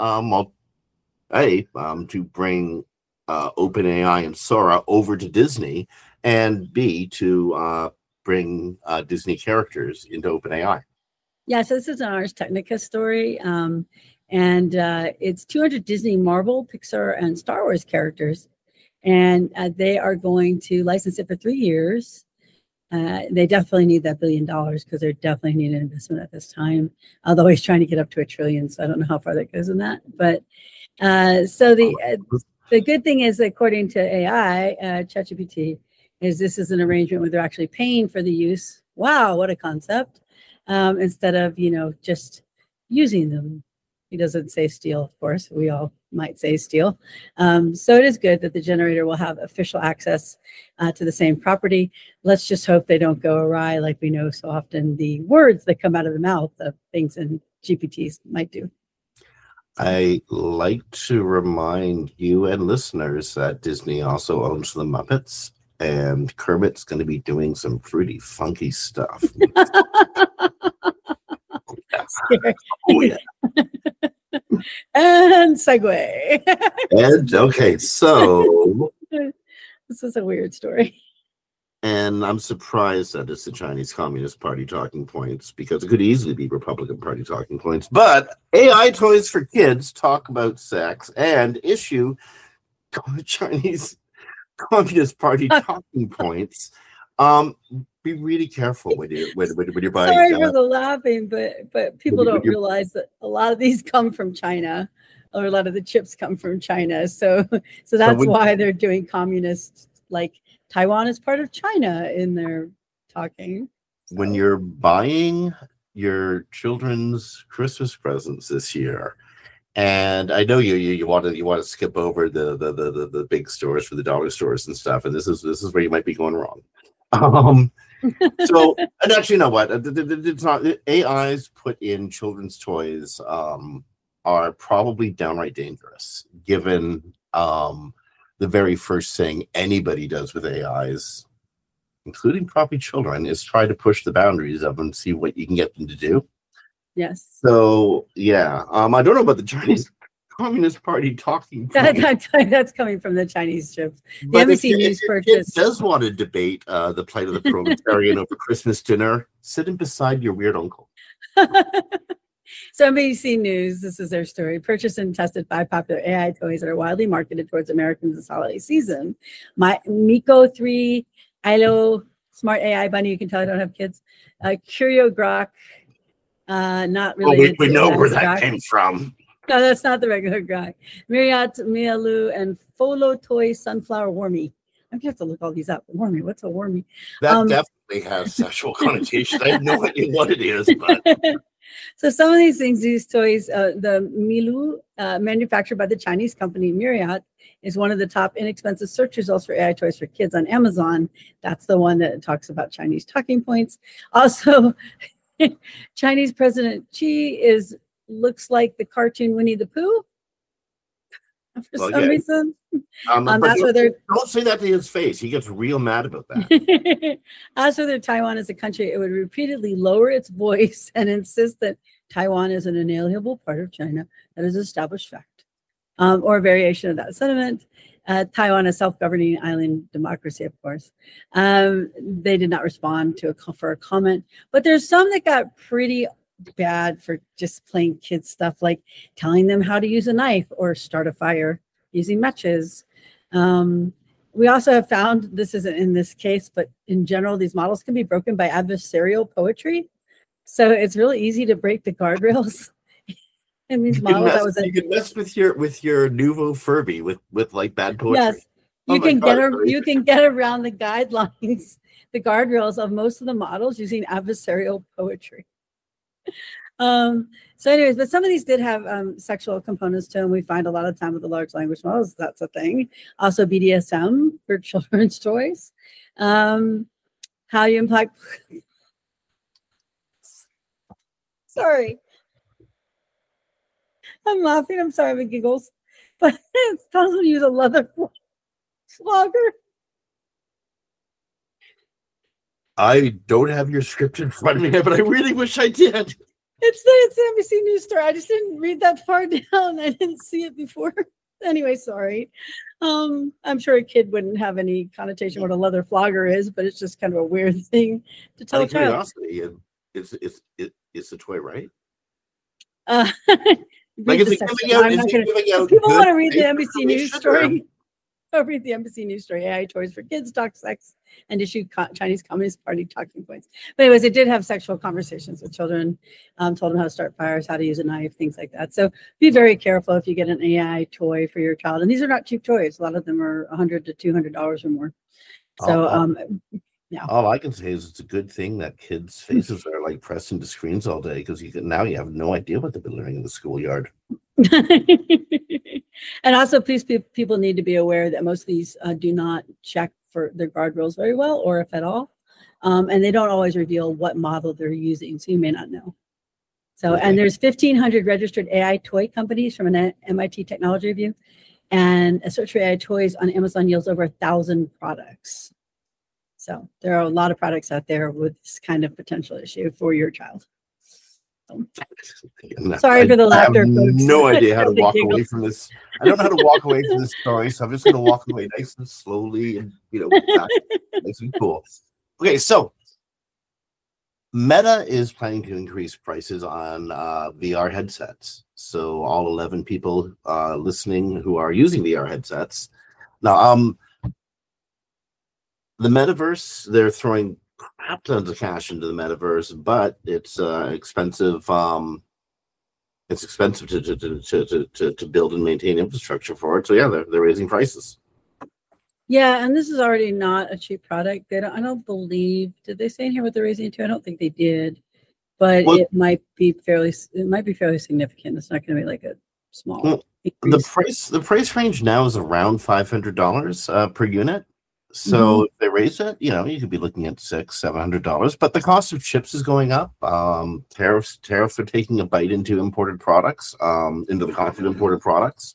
OpenAI and Sora over to Disney, and B, to bring Disney characters into OpenAI. Yeah, so this is an Ars Technica story, and it's 200 Disney, Marvel, Pixar, and Star Wars characters, and they are going to license it for 3 years. They definitely need that $1 billion because they're definitely need an investment at this time. Although he's trying to get up to $1 trillion, so I don't know how far that goes in that. But so the good thing is, according to AI, ChatGPT, is this is an arrangement where they're actually paying for the use. Wow, what a concept! Instead of just using them. He doesn't say steal, of course. We all might say steal. So it is good that the generator will have official access to the same property. Let's just hope they don't go awry, like we know so often the words that come out of the mouth of things in GPTs might do. I like to remind you and listeners that Disney also owns the Muppets, and Kermit's going to be doing some pretty funky stuff. Oh, yeah. And segue. And okay, so this is a weird story. And I'm surprised that it's the Chinese Communist Party talking points, because it could easily be Republican Party talking points. But AI toys for kids talk about sex and issue Chinese Communist Party talking points. Be really careful when you're buying. Sorry for the laughing, but people don't realize that a lot of these come from China, or a lot of the chips come from China. So that's why they're doing communist, like Taiwan is part of China in their talking. when you're buying your children's Christmas presents this year, and I know you want to skip over the big stores for the dollar stores and stuff, and this is where you might be going wrong. So, and actually, you know what? It's not AIs put in children's toys are probably downright dangerous, given the very first thing anybody does with AIs, including probably children, is try to push the boundaries of them and see what you can get them to do. Yes. So yeah, I don't know about the Chinese Communist Party talking point. That's coming from the Chinese ships. The But NBC if News your kid purchased. does want to debate the plight of the proletariat over Christmas dinner, sit him beside your weird uncle. So NBC News, this is their story, purchased and tested 5 popular AI toys that are widely marketed towards Americans this holiday season. My Miko 3, ILO, Smart AI Bunny, you can tell I don't have kids, Curio Grok, not related we to know where Grok. that came from. No, that's not the regular guy. Marriott, Mialu, and Folo Toy Sunflower Wormy. I'm going to have to look all these up. Wormy, what's a wormy? That definitely has sexual connotation. I have no idea what it is, but So some of these things, these toys, the Milu, manufactured by the Chinese company Marriott, is one of the top inexpensive search results for AI toys for kids on Amazon. That's the one that talks about Chinese talking points. Also, Chinese President Xi looks like the cartoon Winnie the Pooh for some reason. That's where they're. Don't say that to his face. He gets real mad about that. As for their Taiwan as a country, it would repeatedly lower its voice and insist that Taiwan is an inalienable part of China that is established fact, or a variation of that sentiment. Taiwan, a self-governing island democracy, of course. They did not respond for a comment, but there's some that got pretty bad for just plain kids stuff, like telling them how to use a knife or start a fire using matches. We also have found, this isn't in this case, but in general, these models can be broken by adversarial poetry. So it's really easy to break the guardrails in these models. You can mess with your nouveau Furby with like bad poetry. Yes, you can get around the guidelines, the guardrails of most of the models using adversarial poetry. So anyways, but some of these did have sexual components to them. We find a lot of time with the large language models, that's a thing. Also BDSM for children's toys. How you impact. Sorry. I'm laughing. I'm sorry, with giggles. But it tells them to use a leather flogger. I don't have your script in front of me, but I really wish I did. It's the NBC News story. I just didn't read that far down. I didn't see it before. Anyway, sorry. I'm sure a kid wouldn't have any connotation what a leather flogger is, but it's just kind of a weird thing to tell a child. It's the toy, right? Like is it giving out people want to read the NBC News story. I'll read the NBC News story. AI toys for kids, talk sex, and issue Chinese Communist Party talking points. But anyways, it did have sexual conversations with children, told them how to start fires, how to use a knife, things like that. So be very careful if you get an AI toy for your child. And these are not cheap toys. A lot of them are $100 to $200 or more. So, yeah. All I can say is it's a good thing that kids' faces are like pressed into screens all day, because now you have no idea what they've been learning in the schoolyard. And also, please, people need to be aware that most of these do not check for their guardrails very well, or if at all. And they don't always reveal what model they're using, so you may not know. So, okay. And there's 1,500 registered AI toy companies from an MIT Technology Review. And a search for AI toys on Amazon yields over 1,000 products. So there are a lot of products out there with this kind of potential issue for your child. Sorry for the laughter, folks. No idea how to walk away from this. I don't know how to walk away from this story, so I'm just going to walk away nice and slowly, and nice and cool. Okay, so Meta is planning to increase prices on VR headsets. So all 11 people listening who are using VR headsets now, the metaverse, they're throwing crap tons of cash into the metaverse, but it's expensive. It's expensive to build and maintain infrastructure for it. So yeah, they're raising prices. Yeah, and this is already not a cheap product. I don't believe, did they say in here what they're raising it to? I don't think they did, but Well, it might be fairly significant. It's not going to be like a small well, increase. the price range now is around $500 per unit. So if they raise it, you could be looking at $600-700. But the cost of chips is going up. Tariffs are taking a bite into imported products, into the cost of imported products.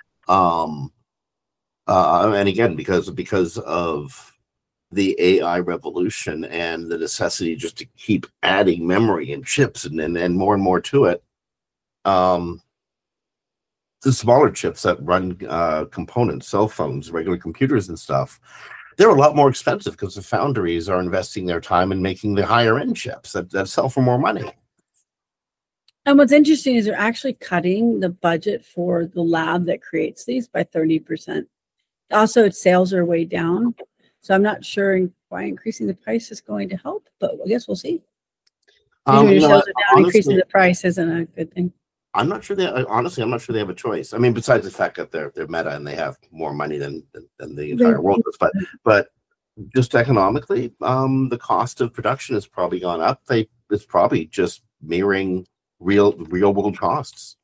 And again, because of the AI revolution and the necessity just to keep adding memory and chips and more to it, the smaller chips that run components, cell phones, regular computers and stuff, they're a lot more expensive because the foundries are investing their time in making the higher end chips that sell for more money. And what's interesting is they're actually cutting the budget for the lab that creates these by 30%. Also, its sales are way down. So I'm not sure why increasing the price is going to help, but I guess we'll see. When your sales are down, honestly, increasing the price isn't a good thing. I'm not sure I'm not sure they have a choice. I mean, besides the fact that they're Meta and they have more money than the entire world does, but just economically, the cost of production has probably gone up. It's probably just mirroring real world costs.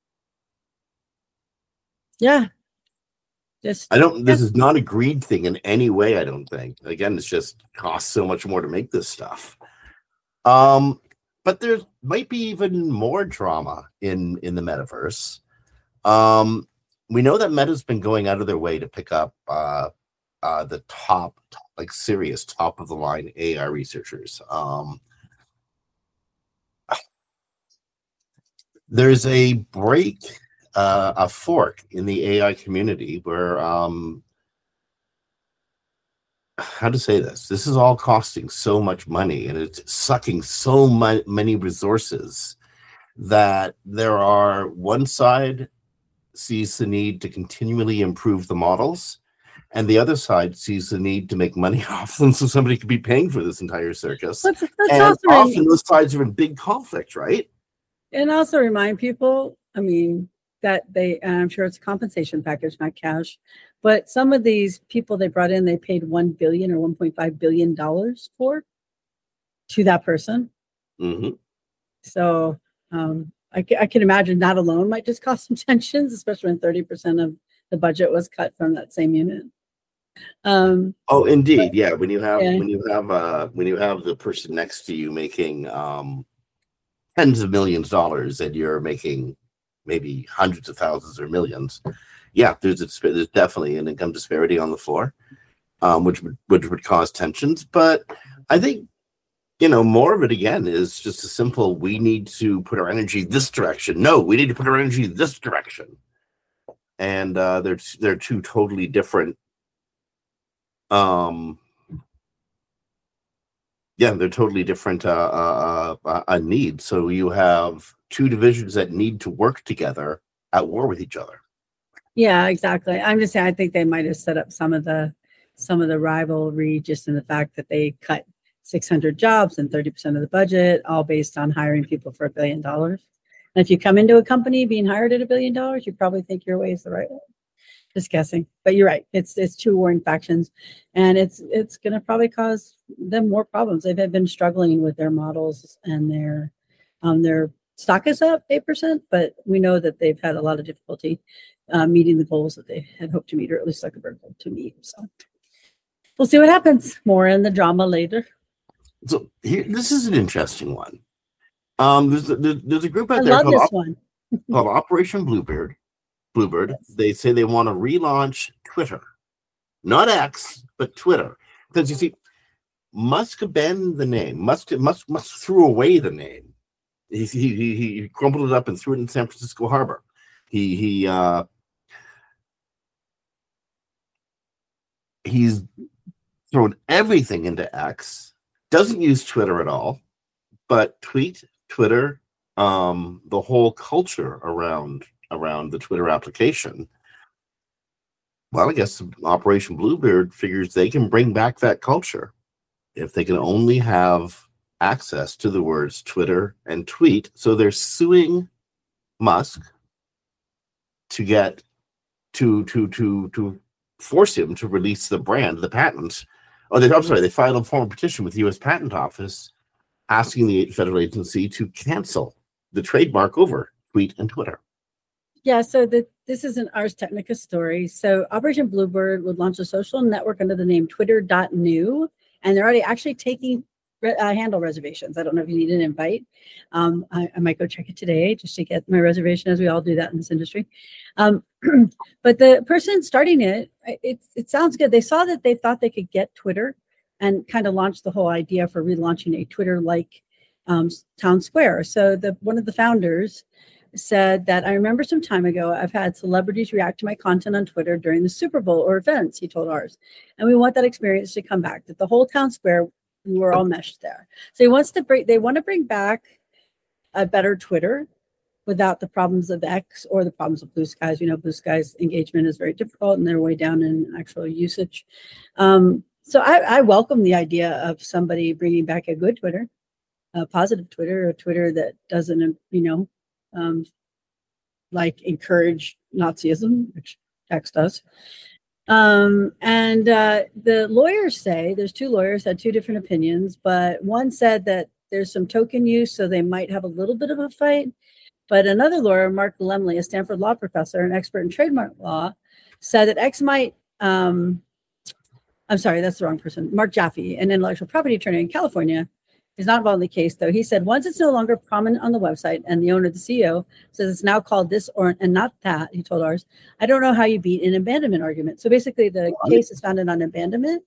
Yeah. This is not a greed thing in any way, I don't think. Again, it's just costs so much more to make this stuff. But there might be even more drama in the metaverse. We know that Meta's been going out of their way to pick up the top, like serious top of the line AI researchers. There's a break, a fork in the AI community where how to say this? This is all costing so much money and it's sucking so many resources that one side sees the need to continually improve the models, and the other side sees the need to make money off them so somebody could be paying for this entire circus. And often those sides are in big conflict, right? And also remind people, I mean, that and I'm sure it's a compensation package, not cash, but some of these people they brought in, they paid $1 billion or $1.5 billion to that person. Mm-hmm. So I can imagine that alone might just cause some tensions, especially when 30% of the budget was cut from that same unit. Oh, indeed, yeah. When you have the person next to you making tens of millions of dollars and you're making maybe hundreds of thousands or millions, yeah, there's definitely an income disparity on the floor, which would cause tensions. But I think more of it again is just a simple: we need to put our energy this direction. No, we need to put our energy this direction, and they're two totally different. They're totally different needs. So you have two divisions that need to work together at war with each other. Yeah, exactly. I'm just saying, I think they might have set up some of the rivalry just in the fact that they cut 600 jobs and 30% of the budget, all based on hiring people for $1 billion. And if you come into a company being hired at $1 billion, you probably think your way is the right way. Just guessing, but you're right. It's two warring factions, and it's going to probably cause them more problems. They've been struggling with their models, and their stock is up 8%, but we know that they've had a lot of difficulty meeting the goals that they had hoped to meet, or at least Zuckerberg hoped to meet. So we'll see what happens. More in the drama later. So this is an interesting one. There's a group out I there love this one. called Operation Bluebird. Yes. They say they want to relaunch Twitter, not X, but Twitter, because you see, Musk abandoned the name. Musk threw away the name. He crumpled it up and threw it in San Francisco Harbor. He's thrown everything into X. Doesn't use Twitter at all, but Twitter, the whole culture around the Twitter application. Well, I guess Operation Bluebird figures they can bring back that culture if they can only have access to the words Twitter and tweet. So they're suing Musk to get to force him to release the brand, the patent. They filed a formal petition with the U.S. Patent Office asking the federal agency to cancel the trademark over tweet and Twitter. Yeah, so this is an Ars Technica story. So Operation Bluebird would launch a social network under the name Twitter.new, and they're already actually taking handle reservations. I don't know if you need an invite. I might go check it today just to get my reservation, as we all do that in this industry. But the person starting it sounds good. They saw that they thought they could get Twitter and kind of launched the whole idea for relaunching a Twitter-like town square. So one of the founders said that, I remember some time ago, I've had celebrities react to my content on Twitter during the Super Bowl or events, he told Ars. And we want that experience to come back, that the whole town square, we were all meshed there. So they want to bring back a better Twitter without the problems of X or the problems of Blue Skies. We know Blue Skies engagement is very difficult and they're way down in actual usage. So I welcome the idea of somebody bringing back a good Twitter, a positive Twitter, a Twitter that doesn't, like encourage Nazism, which X does. The lawyers say, there's two lawyers had two different opinions, but one said that there's some token use, so they might have a little bit of a fight. But another lawyer, Mark Lemley, a Stanford law professor and expert in trademark law, said that X might, I'm sorry, that's the wrong person. Mark Jaffe, an intellectual property attorney in California, is not involved in the case, though. He said, once it's no longer prominent on the website and the owner, the CEO, says it's now called this and not that, he told Ars, I don't know how you beat an abandonment argument. So basically the case is founded on abandonment.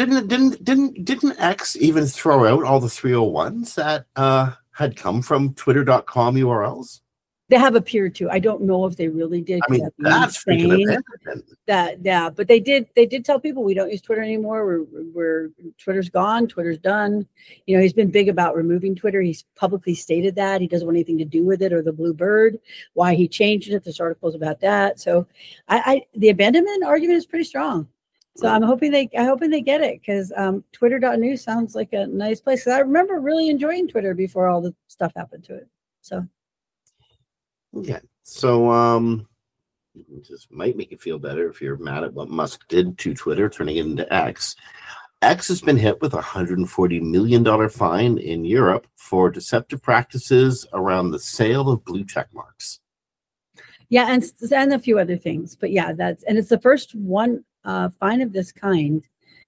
Didn't X even throw out all the 301s that had come from twitter.com URLs? They have appeared to. I don't know if they really did. I mean, that's freaking abandonment. But they did tell people we don't use Twitter anymore. We're Twitter's gone. Twitter's done. He's been big about removing Twitter. He's publicly stated that he doesn't want anything to do with it or the Blue Bird. Why he changed it? There's articles about that. So the abandonment argument is pretty strong. So I'm hoping they get it, because Twitter.new sounds like a nice place. I remember really enjoying Twitter before all the stuff happened to it. So. Yeah. So this might make you feel better if you're mad at what Musk did to Twitter, turning it into X. X has been hit with a $140 million fine in Europe for deceptive practices around the sale of blue check marks. Yeah, and a few other things. But yeah, it's the first one fine of this kind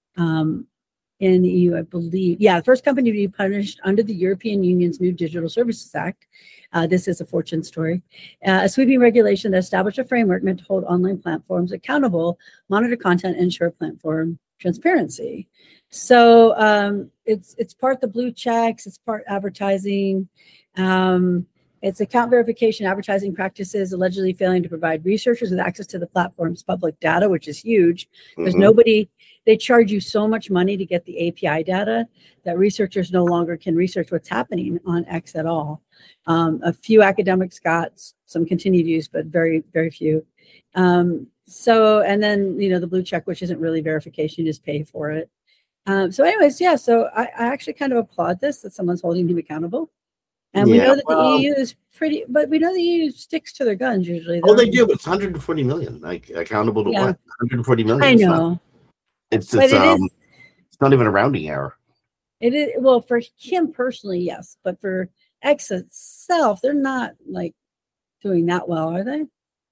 in the EU, I believe. Yeah, the first company to be punished under the European Union's new Digital Services Act. This is a Fortune story. A sweeping regulation that established a framework meant to hold online platforms accountable, monitor content, and ensure platform transparency. So it's part the blue checks, it's part advertising. It's account verification, advertising practices allegedly failing to provide researchers with access to the platform's public data, which is huge. There's they charge you so much money to get the API data that researchers no longer can research what's happening on X at all. A few academics got some continued use, but very, very few. And then, the blue check, which isn't really verification, you just pay for it. So anyways, yeah, so I actually kind of applaud this, that someone's holding him accountable. And we know that the EU is but we know the EU sticks to their guns usually. They do. It's 140 million, like accountable to what? 140 million. I know. It's not even a rounding error. It is, well, for him personally, yes, but for X itself, they're not like doing that well, are they?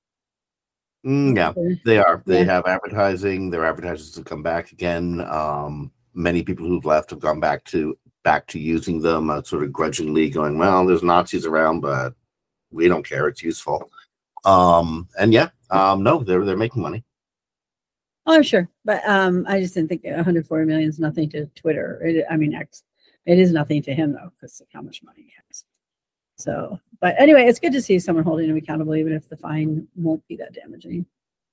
Yeah, they are. They have advertising. Their advertisers have come back again. Many people who've left have gone back to using them, sort of grudgingly going, well, there's Nazis around, but we don't care. It's useful. No, they're making money. Oh, I'm sure. But I just didn't think 140 million is nothing to Twitter. X. It is nothing to him, though, because of how much money he has. So, but anyway, it's good to see someone holding him accountable, even if the fine won't be that damaging.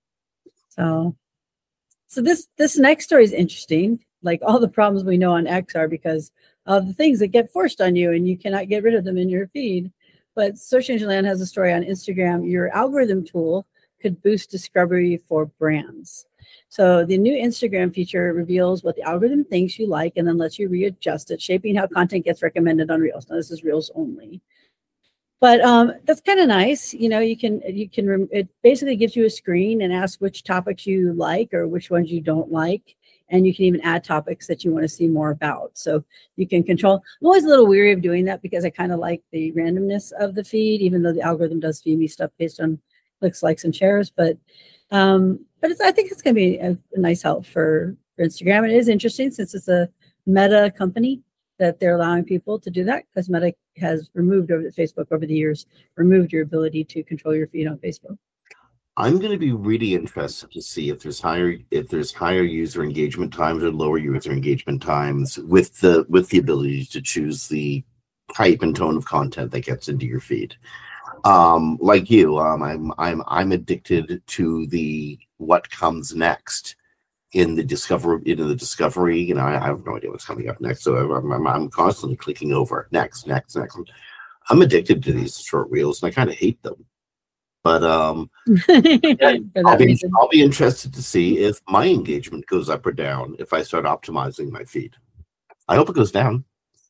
So this next story is interesting. Like, all the problems we know on X are because of the things that get forced on you, and you cannot get rid of them in your feed. But Search Engine Land has a story on Instagram. Your algorithm tool could boost discovery for brands. So the new Instagram feature reveals what the algorithm thinks you like and then lets you readjust it, shaping how content gets recommended on Reels. Now, this is Reels only. But that's kind of nice. It basically gives you a screen and asks which topics you like or which ones you don't like. And you can even add topics that you want to see more about. So you can control. I'm always a little weary of doing that because I kind of like the randomness of the feed, even though the algorithm does feed me stuff based on clicks, likes, and shares. But I think it's going to be a nice help for Instagram. It is interesting since it's a Meta company that they're allowing people to do that, because Meta has removed Facebook over the years, removed your ability to control your feed on Facebook. I'm going to be really interested to see if there's higher user engagement times or lower user engagement times with the ability to choose the type and tone of content that gets into your feed. Like you, I'm addicted to the what comes next in the discovery. You know, I have no idea what's coming up next, so I'm constantly clicking over next. I'm addicted to these short reels, and I kind of hate them. But I'll be interested to see if my engagement goes up or down if I start optimizing my feed. I hope it goes down.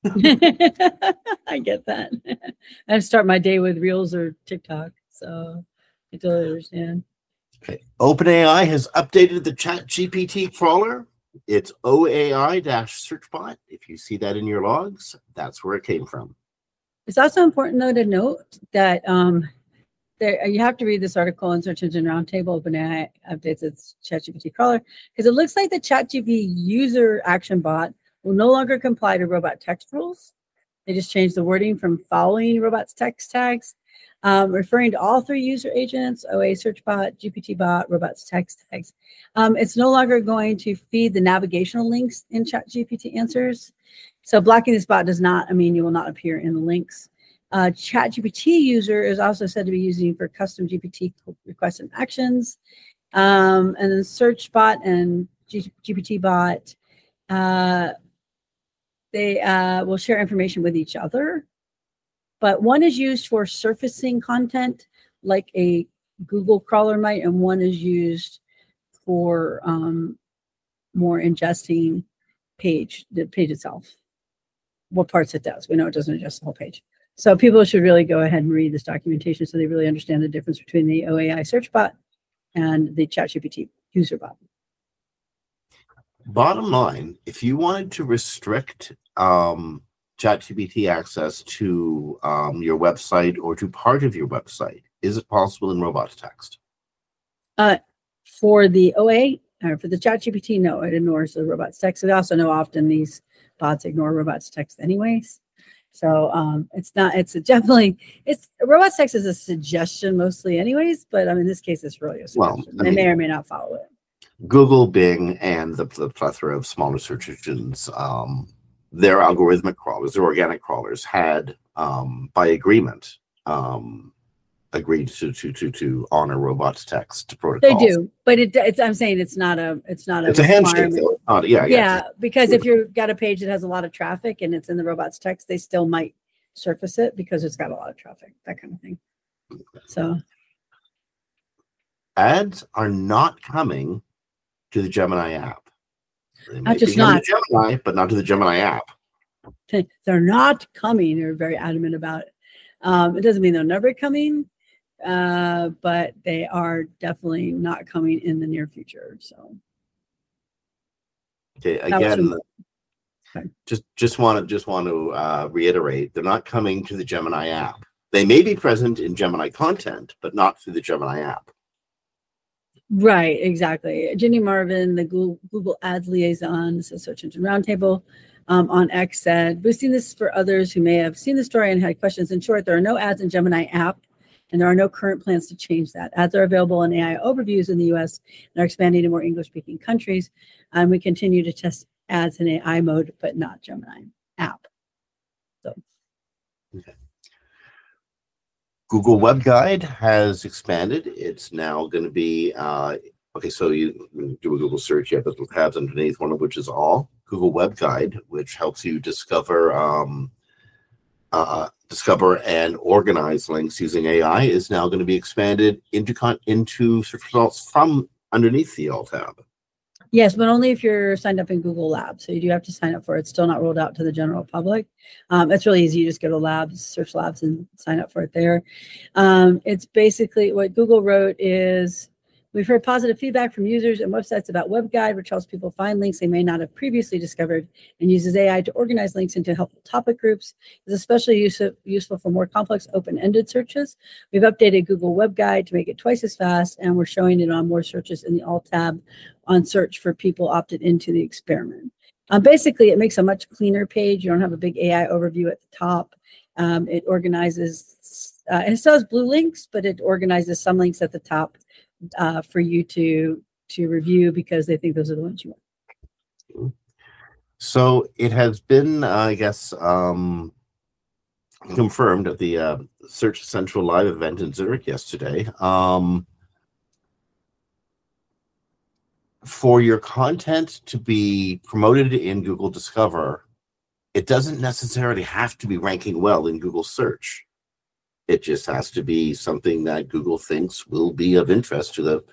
I get that. I start my day with Reels or TikTok, so I totally understand. Okay. OpenAI has updated the ChatGPT crawler. It's OAI-searchbot. If you see that in your logs, that's where it came from. It's also important, though, to note that you have to read this article on Search Engine Roundtable. OpenAI updates its ChatGPT crawler because it looks like the ChatGPT user action bot will no longer comply to robot text rules. They just changed the wording from following robots text tags, referring to all three user agents: OA search bot, GPT bot, robots text tags. It's no longer going to feed the navigational links in ChatGPT answers. So blocking this bot does not mean you will not appear in the links. ChatGPT user is also said to be using for custom GPT requests and actions. And then search bot and GPT bot, they will share information with each other. But one is used for surfacing content like a Google crawler might, and one is used for more ingesting the page itself. What parts it does. We know it doesn't ingest the whole page. So people should really go ahead and read this documentation so they really understand the difference between the OAI search bot and the ChatGPT user bot. Bottom line, if you wanted to restrict ChatGPT access to your website or to part of your website, is it possible in robots text? For the OA, or for the ChatGPT, no, it ignores the robots text. We also know often these bots ignore robots text anyways. So robots text is a suggestion mostly anyways, but in this case, it's really a suggestion. They may or may not follow it. Google, Bing, and the plethora of smaller search engines, their algorithmic crawlers, their organic crawlers had, by agreement, agreed to honor robots text protocols. They do, but I'm saying it's a handshake though. Yeah, because if you've got a page that has a lot of traffic and it's in the robots text, they still might surface it because it's got a lot of traffic, that kind of thing. So ads are not coming to the Gemini app. Not just not to Gemini, but not to the Gemini app. They're not coming. They're very adamant about it. It doesn't mean they're never coming, but they are definitely not coming in the near future. So, okay, again, just want to reiterate: they're not coming to the Gemini app. They may be present in Gemini content, but not through the Gemini app. Right, exactly. Ginny Marvin, the Google Ads liaison, this is Search Engine Roundtable, on X said, boosting this for others who may have seen the story and had questions. In short, there are no ads in Gemini app, and there are no current plans to change that. Ads are available in AI overviews in the US and are expanding to more English-speaking countries. And we continue to test ads in AI mode, but not Gemini app. So, okay. Google Web Guide has expanded. It's now going to be, okay, so you do a Google search, you have the little tabs underneath, one of which is all. Google Web Guide, which helps you discover and organize links using AI, is now going to be expanded into search results from underneath the Alt tab. Yes, but only if you're signed up in Google Labs. So you do have to sign up for it. It's still not rolled out to the general public. It's really easy. You just go to Labs, search Labs, and sign up for it there. It's basically what Google wrote is, we've heard positive feedback from users and websites about WebGuide, which helps people find links they may not have previously discovered, and uses AI to organize links into helpful topic groups. It's especially useful for more complex open-ended searches. We've updated Google WebGuide to make it twice as fast, and we're showing it on more searches in the Alt tab on search for people opted into the experiment. Basically, it makes a much cleaner page. You don't have a big AI overview at the top. It organizes, and it still has blue links, but it organizes some links at the top for you to review because they think those are the ones you want. So it has been, I guess, confirmed at the Search Central Live event in Zurich yesterday. For your content to be promoted in Google Discover, it doesn't necessarily have to be ranking well in Google Search. It just has to be something that Google thinks will be of interest to the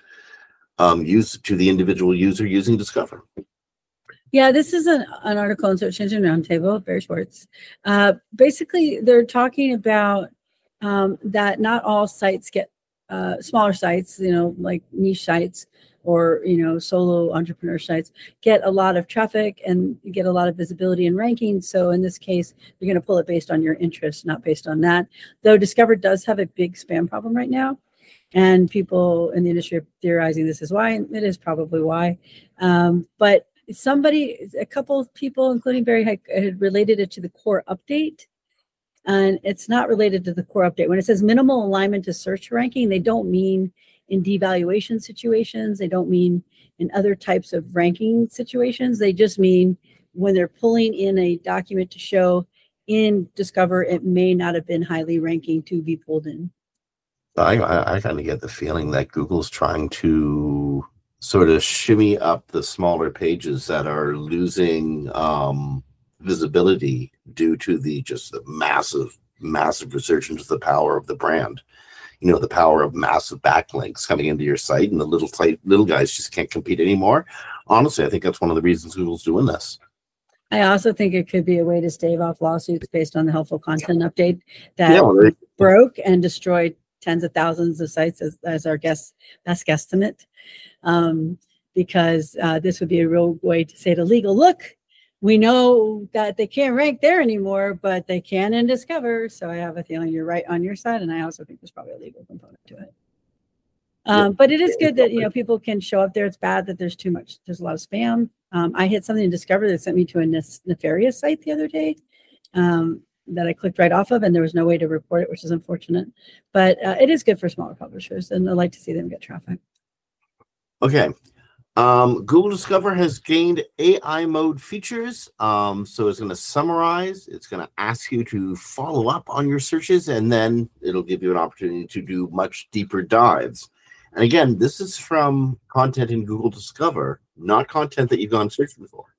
the individual user using Discover. Yeah, this is an article in Search Engine Roundtable, Barry Schwartz. Basically, they're talking about that not all sites get smaller sites, like niche sites or solo entrepreneur sites get a lot of traffic and get a lot of visibility and ranking. So in this case, you're going to pull it based on your interest, not based on that. Though Discover does have a big spam problem right now, and people in the industry are theorizing this is why, and it is probably why. But a couple of people, including Barry, had related it to the core update. And it's not related to the core update. When it says minimal alignment to search ranking, they don't mean in devaluation situations. They don't mean in other types of ranking situations. They just mean when they're pulling in a document to show in Discover, it may not have been highly ranking to be pulled in. I kind of get the feeling that Google's trying to sort of shimmy up the smaller pages that are losing visibility due to the massive resurgence of the power of the brand. The power of massive backlinks coming into your site, and the little guys just can't compete anymore. Honestly, I think that's one of the reasons Google's doing this. I also think it could be a way to stave off lawsuits based on the helpful content update that broke and destroyed tens of thousands of sites, as our best guesstimate. Because this would be a real way to say to legal, look, we know that they can't rank there anymore, but they can in Discover. So I have a feeling you're right on your side, and I also think there's probably a legal component to it. But it is good that people can show up there. It's bad that there's a lot of spam. I hit something in Discover that sent me to a nefarious site the other day that I clicked right off of, and there was no way to report it, which is unfortunate. But it is good for smaller publishers, and I like to see them get traffic. Okay. Google Discover has gained AI mode features. So it's going to summarize. It's going to ask you to follow up on your searches, and then it'll give you an opportunity to do much deeper dives. And again, this is from content in Google Discover, not content that you've gone searching for.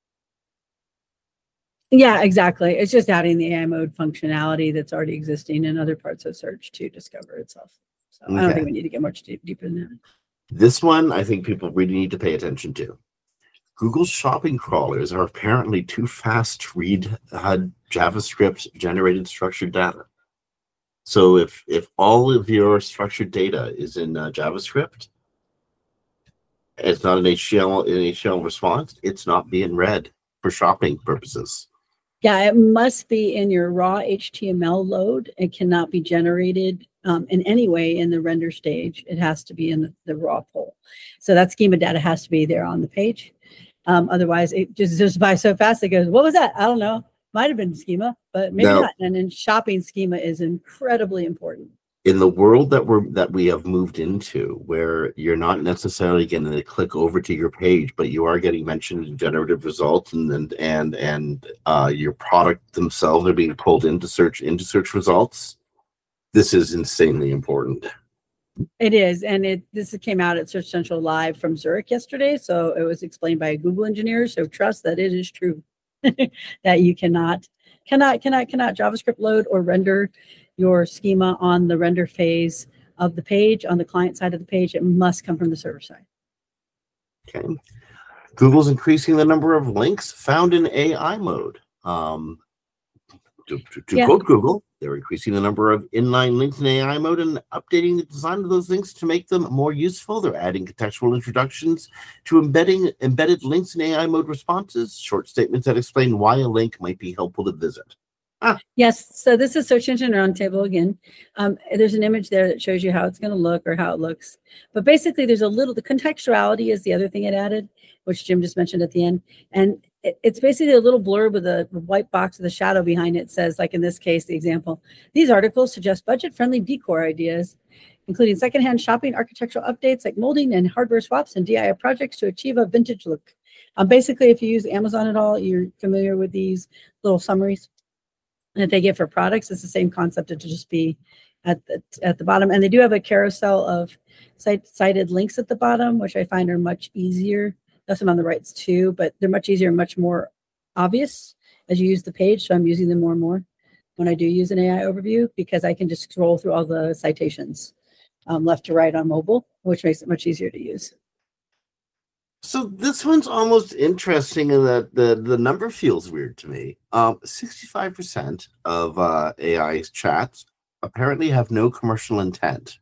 Yeah, exactly. It's just adding the AI mode functionality that's already existing in other parts of search to Discover itself. So I don't think we need to get much deeper than that. This one, I think people really need to pay attention to. Google's shopping crawlers are apparently too fast to read JavaScript-generated structured data. So if all of your structured data is in JavaScript, it's not an HTML response, it's not being read for shopping purposes. Yeah, it must be in your raw HTML load. It cannot be generated in any way in the render stage. It has to be in the raw poll. So that schema data has to be there on the page. Otherwise, it just by so fast, it goes, what was that? I don't know. Might have been schema, but maybe not. And then shopping schema is incredibly important. In the world that we have moved into, where you're not necessarily going to click over to your page, but you are getting mentioned in generative results, and your product themselves are being pulled into search results. This is insanely important. It is, and this came out at Search Central Live from Zurich yesterday, so it was explained by a Google engineer. So trust that it is true that you cannot JavaScript load or render your schema on the render phase of the page, on the client side of the page. It must come from the server side. Okay. Google's increasing the number of links found in AI mode. To quote Google, they're increasing the number of inline links in AI mode and updating the design of those links to make them more useful. They're adding contextual introductions to embedded links in AI mode responses, short statements that explain why a link might be helpful to visit. Yes, so this is Search Engine Roundtable again. There's an image there that shows you how it's going to look or how it looks. But basically, the contextuality is the other thing it added, which Jim just mentioned at the end. And it's basically a little blurb with a white box with a shadow behind it. It says, like in this case, the example, these articles suggest budget-friendly decor ideas, including secondhand shopping, architectural updates like molding and hardware swaps, and DIY projects to achieve a vintage look. Basically, if you use Amazon at all, you're familiar with these little summaries that they give for products. It's the same concept. It to just be at the bottom, and they do have a carousel of cited links at the bottom, which I find are much easier. That's them on the rights too, but they're much easier and much more obvious as you use the page. So I'm using them more and more when I do use an AI overview, because I can just scroll through all the citations left to right on mobile, which makes it much easier to use. So this one's almost interesting in that the number feels weird to me. 65% of AI chats apparently have no commercial intent.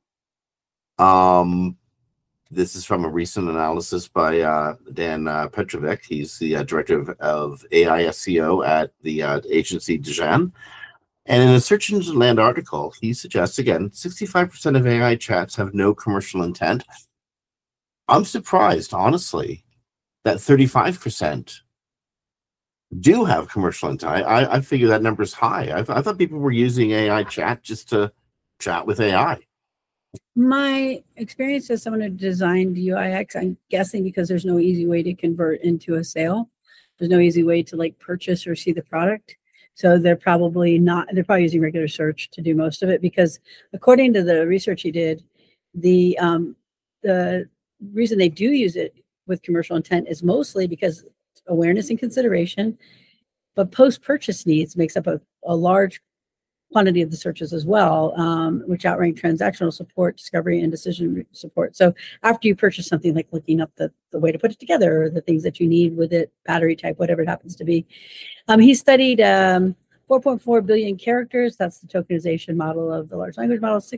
This is from a recent analysis by Dan Petrovic. He's the director of AI SEO at the agency Dijan. And in a Search Engine Land article, he suggests, again, 65% of AI chats have no commercial intent. I'm surprised, honestly, that 35% do have commercial intent. I figure that number's high. I thought people were using AI chat just to chat with AI. My experience as someone who designed UIX, I'm guessing because there's no easy way to convert into a sale. There's no easy way to like purchase or see the product. So they're probably using regular search to do most of it, because according to the research he did, the reason they do use it with commercial intent is mostly because awareness and consideration, but post-purchase needs makes up a large quantity of the searches as well, which outrank transactional support, discovery, and decision support. So after you purchase something, like looking up the way to put it together, or the things that you need with it, battery type, whatever it happens to be. He studied 4.4 billion characters. That's the tokenization model of the large language model,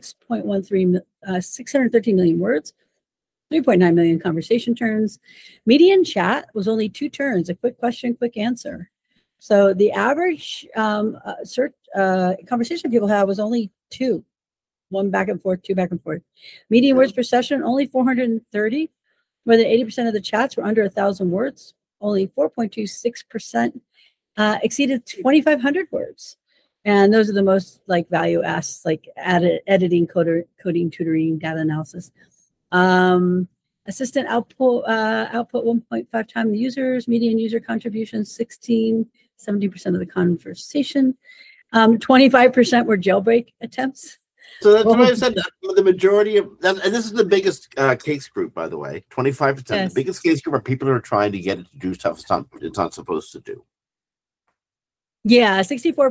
613 million words, 3.9 million conversation turns. Median chat was only 2 turns, a quick question, quick answer. So the average search conversation people have was only 2, 1 back and forth, 2 back and forth. Median words per session, only 430. More than 80% of the chats were under 1,000 words. Only 4.26% exceeded 2,500 words. And those are the most like value asks, like editing, coding, tutoring, data analysis. Assistant output 1.5 times the users. Median user contribution 17% of the conversation. 25% were jailbreak attempts. So that's why I said the majority of that, and this is the biggest case group, by the way, 25%. Yes. The biggest case group are people who are trying to get it to do stuff it's not supposed to do. Yeah,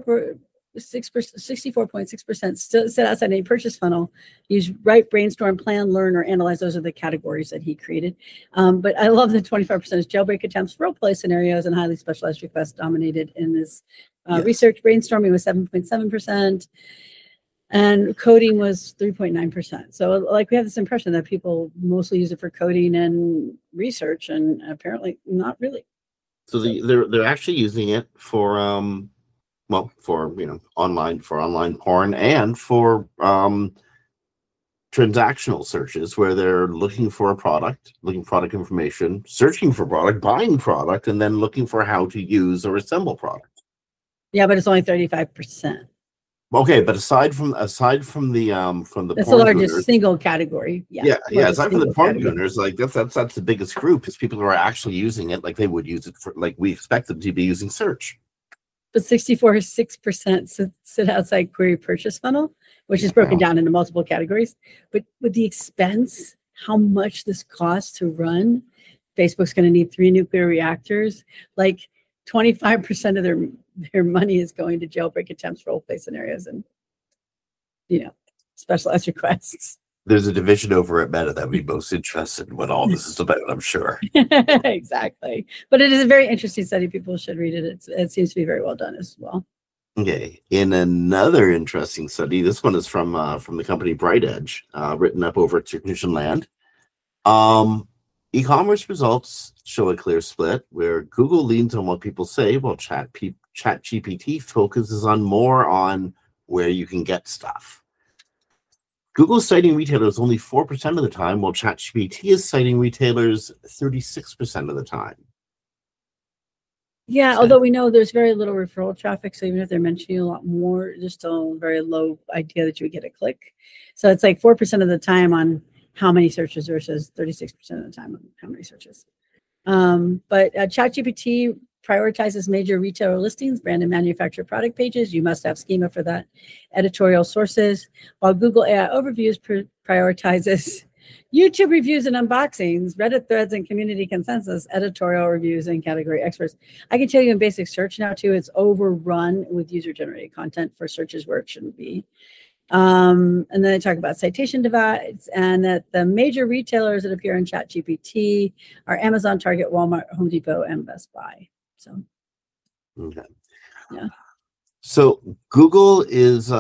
64.6% still sit outside a purchase funnel. Use write, brainstorm, plan, learn, or analyze. Those are the categories that he created. But I love the 25% is jailbreak attempts, role play scenarios, and highly specialized requests dominated in this research. Brainstorming was 7.7%, and coding was 3.9%. So like we have this impression that people mostly use it for coding and research, and apparently not really. So they're actually using it for for online porn, and for transactional searches where they're looking for a product, looking product information, searching for product, buying product, and then looking for how to use or assemble product. Yeah, but it's only 35%. Okay, but aside from the that's porn the largest gooners, single category. Yeah. Aside from the porn gooners, like that's the biggest group is people who are actually using it like they would use it for, like we expect them to be using search. But 64.6% sit outside query purchase funnel, which is broken down into multiple categories. But with the expense, how much this costs to run, Facebook's going to need 3 nuclear reactors. Like 25% of their money is going to jailbreak attempts, role play scenarios, and specialized requests. There's a division over at Meta that would be most interested in what all this is about, I'm sure. Exactly. But it is a very interesting study. People should read it. It seems to be very well done as well. Okay. In another interesting study, this one is from the company Bright Edge, written up over at Technician Land. E-commerce results show a clear split where Google leans on what people say, while ChatGPT focuses more on where you can get stuff. Google's citing retailers only 4% of the time, while ChatGPT is citing retailers 36% of the time. Yeah, although we know there's very little referral traffic, so even if they're mentioning a lot more, there's still a very low idea that you would get a click. So it's like 4% of the time on how many searches versus 36% of the time on how many searches. But ChatGPT prioritizes major retailer listings, brand and manufacturer product pages. You must have schema for that. Editorial sources, while Google AI Overviews prioritizes YouTube reviews and unboxings, Reddit threads and community consensus, editorial reviews and category experts. I can tell you in basic search now too, it's overrun with user-generated content for searches where it shouldn't be. And then they talk about citation divides, and that the major retailers that appear in ChatGPT are Amazon, Target, Walmart, Home Depot, and Best Buy. So, okay. Yeah. So Google is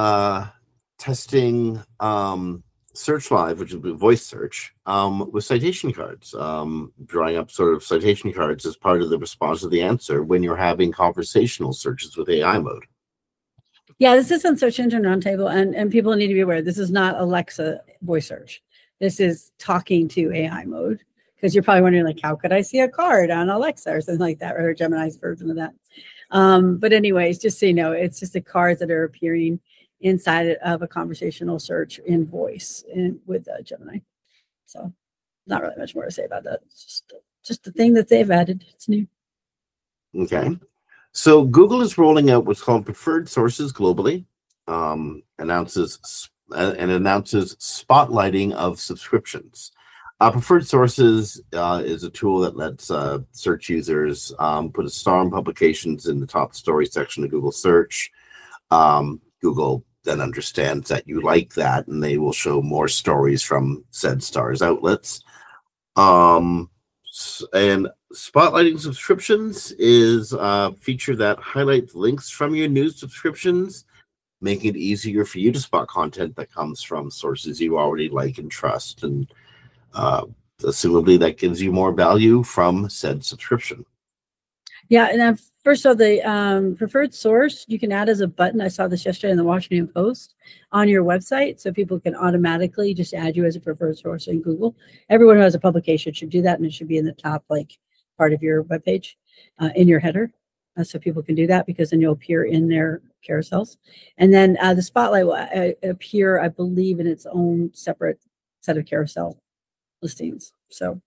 testing Search Live, which is voice search, with citation cards, drawing up sort of citation cards as part of the response to the answer when you're having conversational searches with AI mode. Yeah, this is on Search Engine Roundtable, and people need to be aware, this is not Alexa voice search. This is talking to AI mode, because you're probably wondering, like, how could I see a card on Alexa or something like that, or Gemini's version of that. But anyways, just so you know, it's just the cards that are appearing inside of a conversational search in voice with Gemini. So not really much more to say about that. It's just the thing that they've added. It's new. Okay. So Google is rolling out what's called preferred sources globally, announces spotlighting of subscriptions. Preferred sources is a tool that lets search users put a star on publications in the top story section of Google search. Google then understands that you like that, and they will show more stories from said stars outlets. And spotlighting subscriptions is a feature that highlights links from your news subscriptions, making it easier for you to spot content that comes from sources you already like and trust. And assumably that gives you more value from said subscription. Yeah, and first of all, the preferred source you can add as a button. I saw this yesterday in the Washington Post on your website, so people can automatically just add you as a preferred source in Google. Everyone who has a publication should do that, and it should be in the top part of your webpage, in your header, so people can do that, because then you'll appear in their carousels. And then the spotlight will appear, I believe, in its own separate set of carousel listings. So.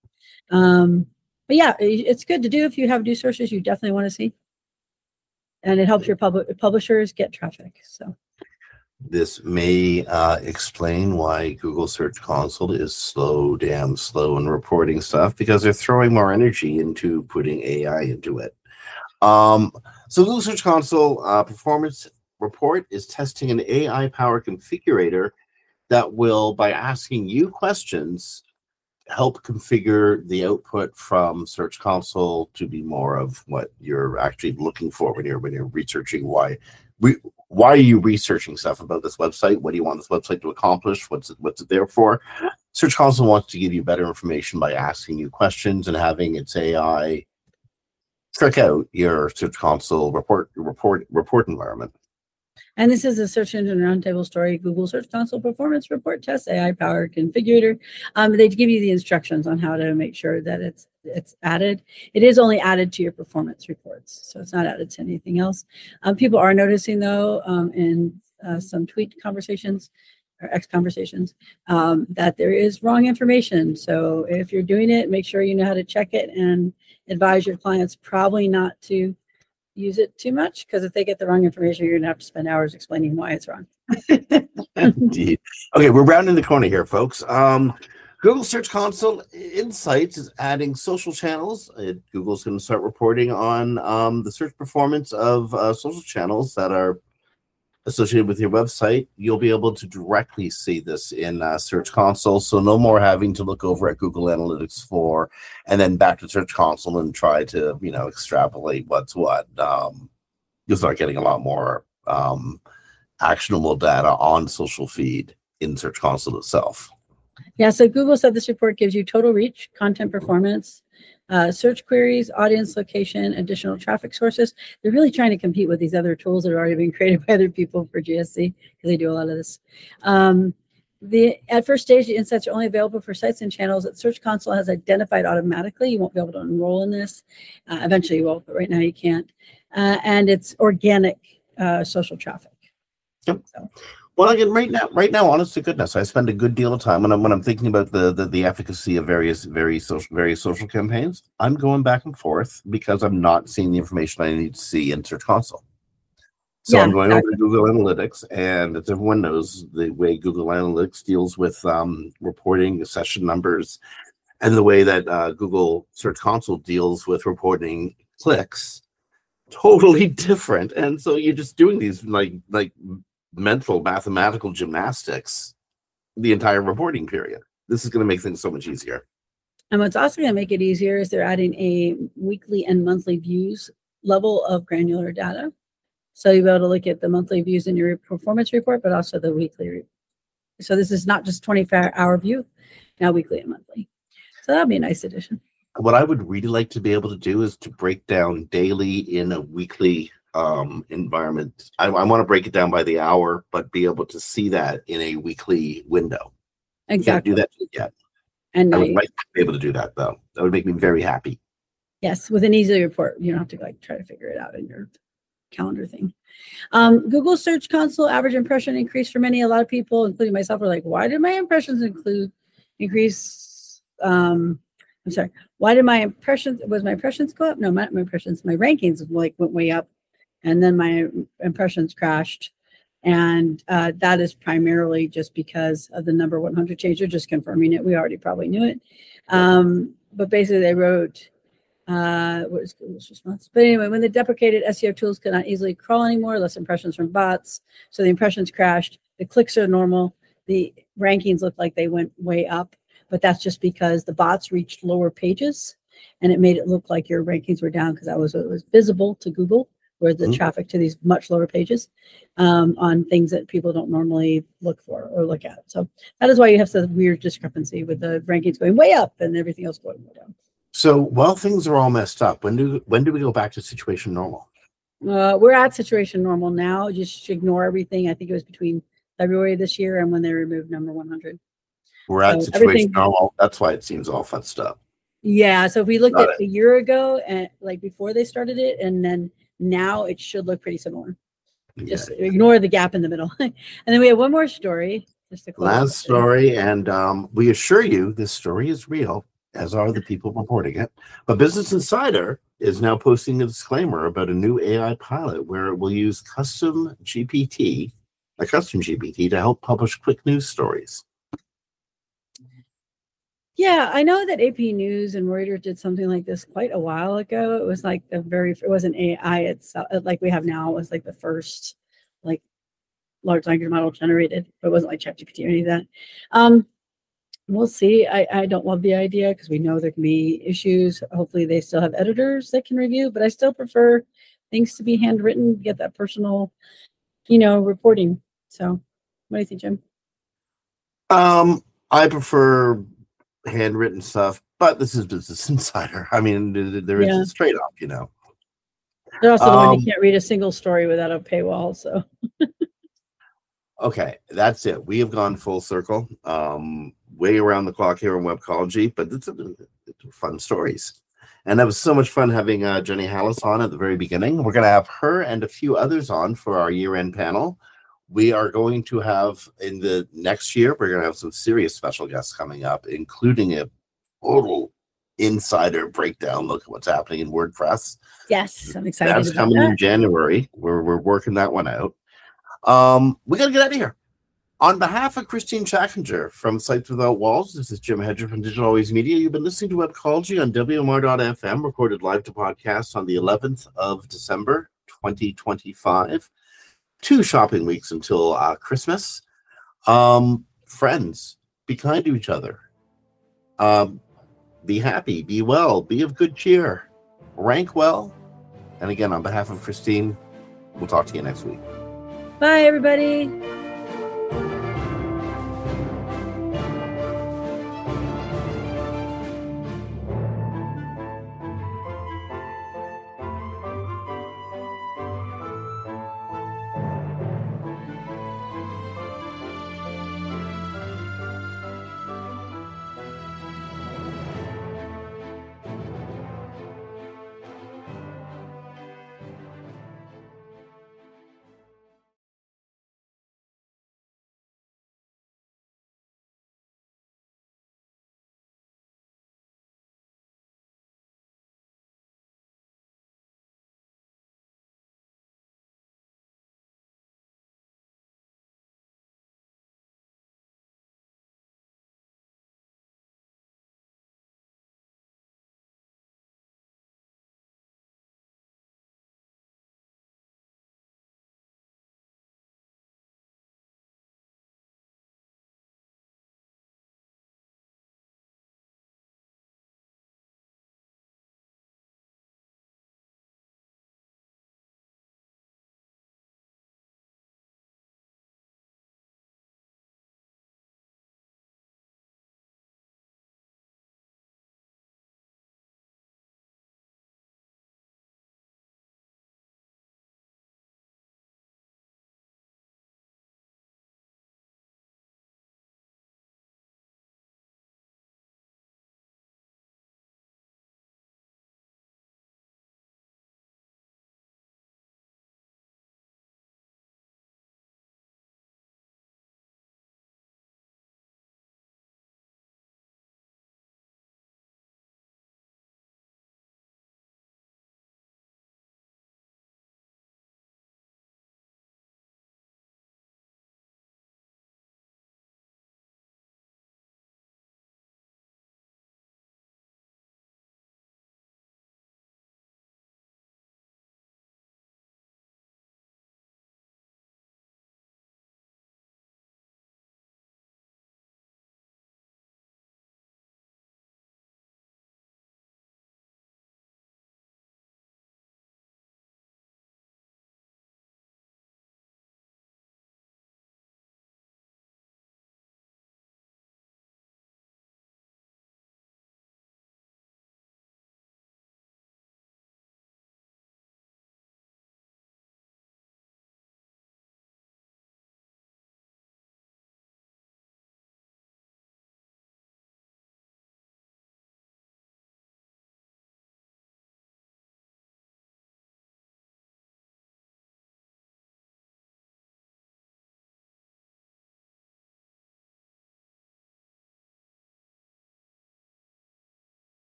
But yeah, it's good to do if you have news sources you definitely want to see, and it helps your publishers get traffic. So this may explain why Google Search Console is damn slow in reporting stuff, because they're throwing more energy into putting AI into it. So Google Search Console performance report is testing an AI-powered configurator that will, by asking you questions, help configure the output from Search Console to be more of what you're actually looking for when you're researching. Why are you researching stuff about this website? What do you want this website to accomplish? What's it there for? Search Console wants to give you better information by asking you questions and having its AI trick out your Search Console report environment. And this is a Search Engine Roundtable story, Google Search Console Performance Report Test, AI-powered configurator. They give you the instructions on how to make sure that it's added. It is only added to your performance reports, so it's not added to anything else. People are noticing, though, in some tweet conversations or X conversations, that there is wrong information. So if you're doing it, make sure you know how to check it and advise your clients probably not to use it too much, because if they get the wrong information, you're gonna have to spend hours explaining why it's wrong. Indeed. Okay, we're rounding the corner here, folks. Google Search Console Insights is adding social channels. Google's going to start reporting on the search performance of social channels that are associated with your website, you'll be able to directly see this in Search Console. So no more having to look over at Google Analytics 4 and then back to Search Console and try to, extrapolate what's what. You'll start getting a lot more actionable data on social feed in Search Console itself. Yeah, so Google said this report gives you total reach, content performance, search queries, audience location, additional traffic sources. They're really trying to compete with these other tools that are already being created by other people for GSC because they do a lot of this. At first stage, the insights are only available for sites and channels that Search Console has identified automatically. You won't be able to enroll in this. Eventually you will, but right now you can't. And it's organic social traffic. Yep. So. Well, again, right now, honest to goodness, I spend a good deal of time when I'm thinking about the efficacy of various social campaigns. I'm going back and forth because I'm not seeing the information I need to see in Search Console. So yeah, I'm going over to Google Analytics, and as everyone knows, the way Google Analytics deals with reporting session numbers, and the way that Google Search Console deals with reporting clicks, totally different. And so you're just doing these like mental mathematical gymnastics the entire reporting period. This is going to make things so much easier. And what's also going to make it easier is they're adding a weekly and monthly views level of granular data. So you'll be able to look at the monthly views in your performance report, but also the weekly. So this is not just 24-hour view, now weekly and monthly. So that'll be a nice addition. What I would really like to be able to do is to break down daily in a weekly environment. I want to break it down by the hour, but be able to see that in a weekly window. Exactly. Can't do that yet. And I would like to be able to do that, though. That would make me very happy. Yes, with an easy report. You don't have to try to figure it out in your calendar thing. Google Search Console average impression increase for many. A lot of people, including myself, are like, why did my impressions increase? Why did my impressions go up? No, my impressions, my rankings went way up, and then my impressions crashed. And that is primarily just because of the number 100 change. They're just confirming it. We already probably knew it. But basically they wrote, what is Google's response? But anyway, when the deprecated SEO tools could not easily crawl anymore, less impressions from bots. So the impressions crashed. The clicks are normal. The rankings look like they went way up. But that's just because the bots reached lower pages, and it made it look like your rankings were down because that was what was visible to Google, where the traffic to these much lower pages on things that people don't normally look for or look at. So that is why you have such weird discrepancy with the rankings going way up and everything else going way down. So while things are all messed up, when do we go back to situation normal? We're at situation normal now. Just ignore everything. I think it was between February this year and when they removed number 100. We're at situation normal. That's why it seems all fussed up. Yeah. So if we looked at a year ago and before they started it, and then now it should look pretty similar. Yeah. Just ignore the gap in the middle. And then we have one more story. Just to close. Last story, and we assure you this story is real, as are the people reporting it. But Business Insider is now posting a disclaimer about a new AI pilot where it will use a custom GPT to help publish quick news stories. Yeah, I know that AP News and Reuters did something like this quite a while ago. It was like it wasn't AI itself like we have now. It was like the first large language model generated. It wasn't like ChatGPT or any of that. We'll see. I don't love the idea because we know there can be issues. Hopefully they still have editors that can review, but I still prefer things to be handwritten, get that personal, reporting. So what do you think, Jim? I prefer handwritten stuff, but this is Business Insider. I mean, there is a trade-off, They're also the one you can't read a single story without a paywall, so. Okay, that's it. We have gone full circle, way around the clock here in Webcology, but it's fun stories. And that was so much fun having Jenny Hallis on at the very beginning. We're going to have her and a few others on for our year-end panel. We are going to have, in the next year, we're going to have some serious special guests coming up, including a total insider breakdown look at what's happening in WordPress. Yes, I'm excited. That's coming in January. We're working that one out. We got to get out of here. On behalf of Christine Schackinger from Sites Without Walls, this is Jim Hedger from Digital Always Media. You've been listening to Webcology on WMR.FM, recorded live to podcast on the 11th of December, 2025. 2 shopping weeks until Christmas. Friends, be kind to each other. Be happy, be well, be of good cheer, rank well. And again, on behalf of Christine, we'll talk to you next week. Bye, everybody.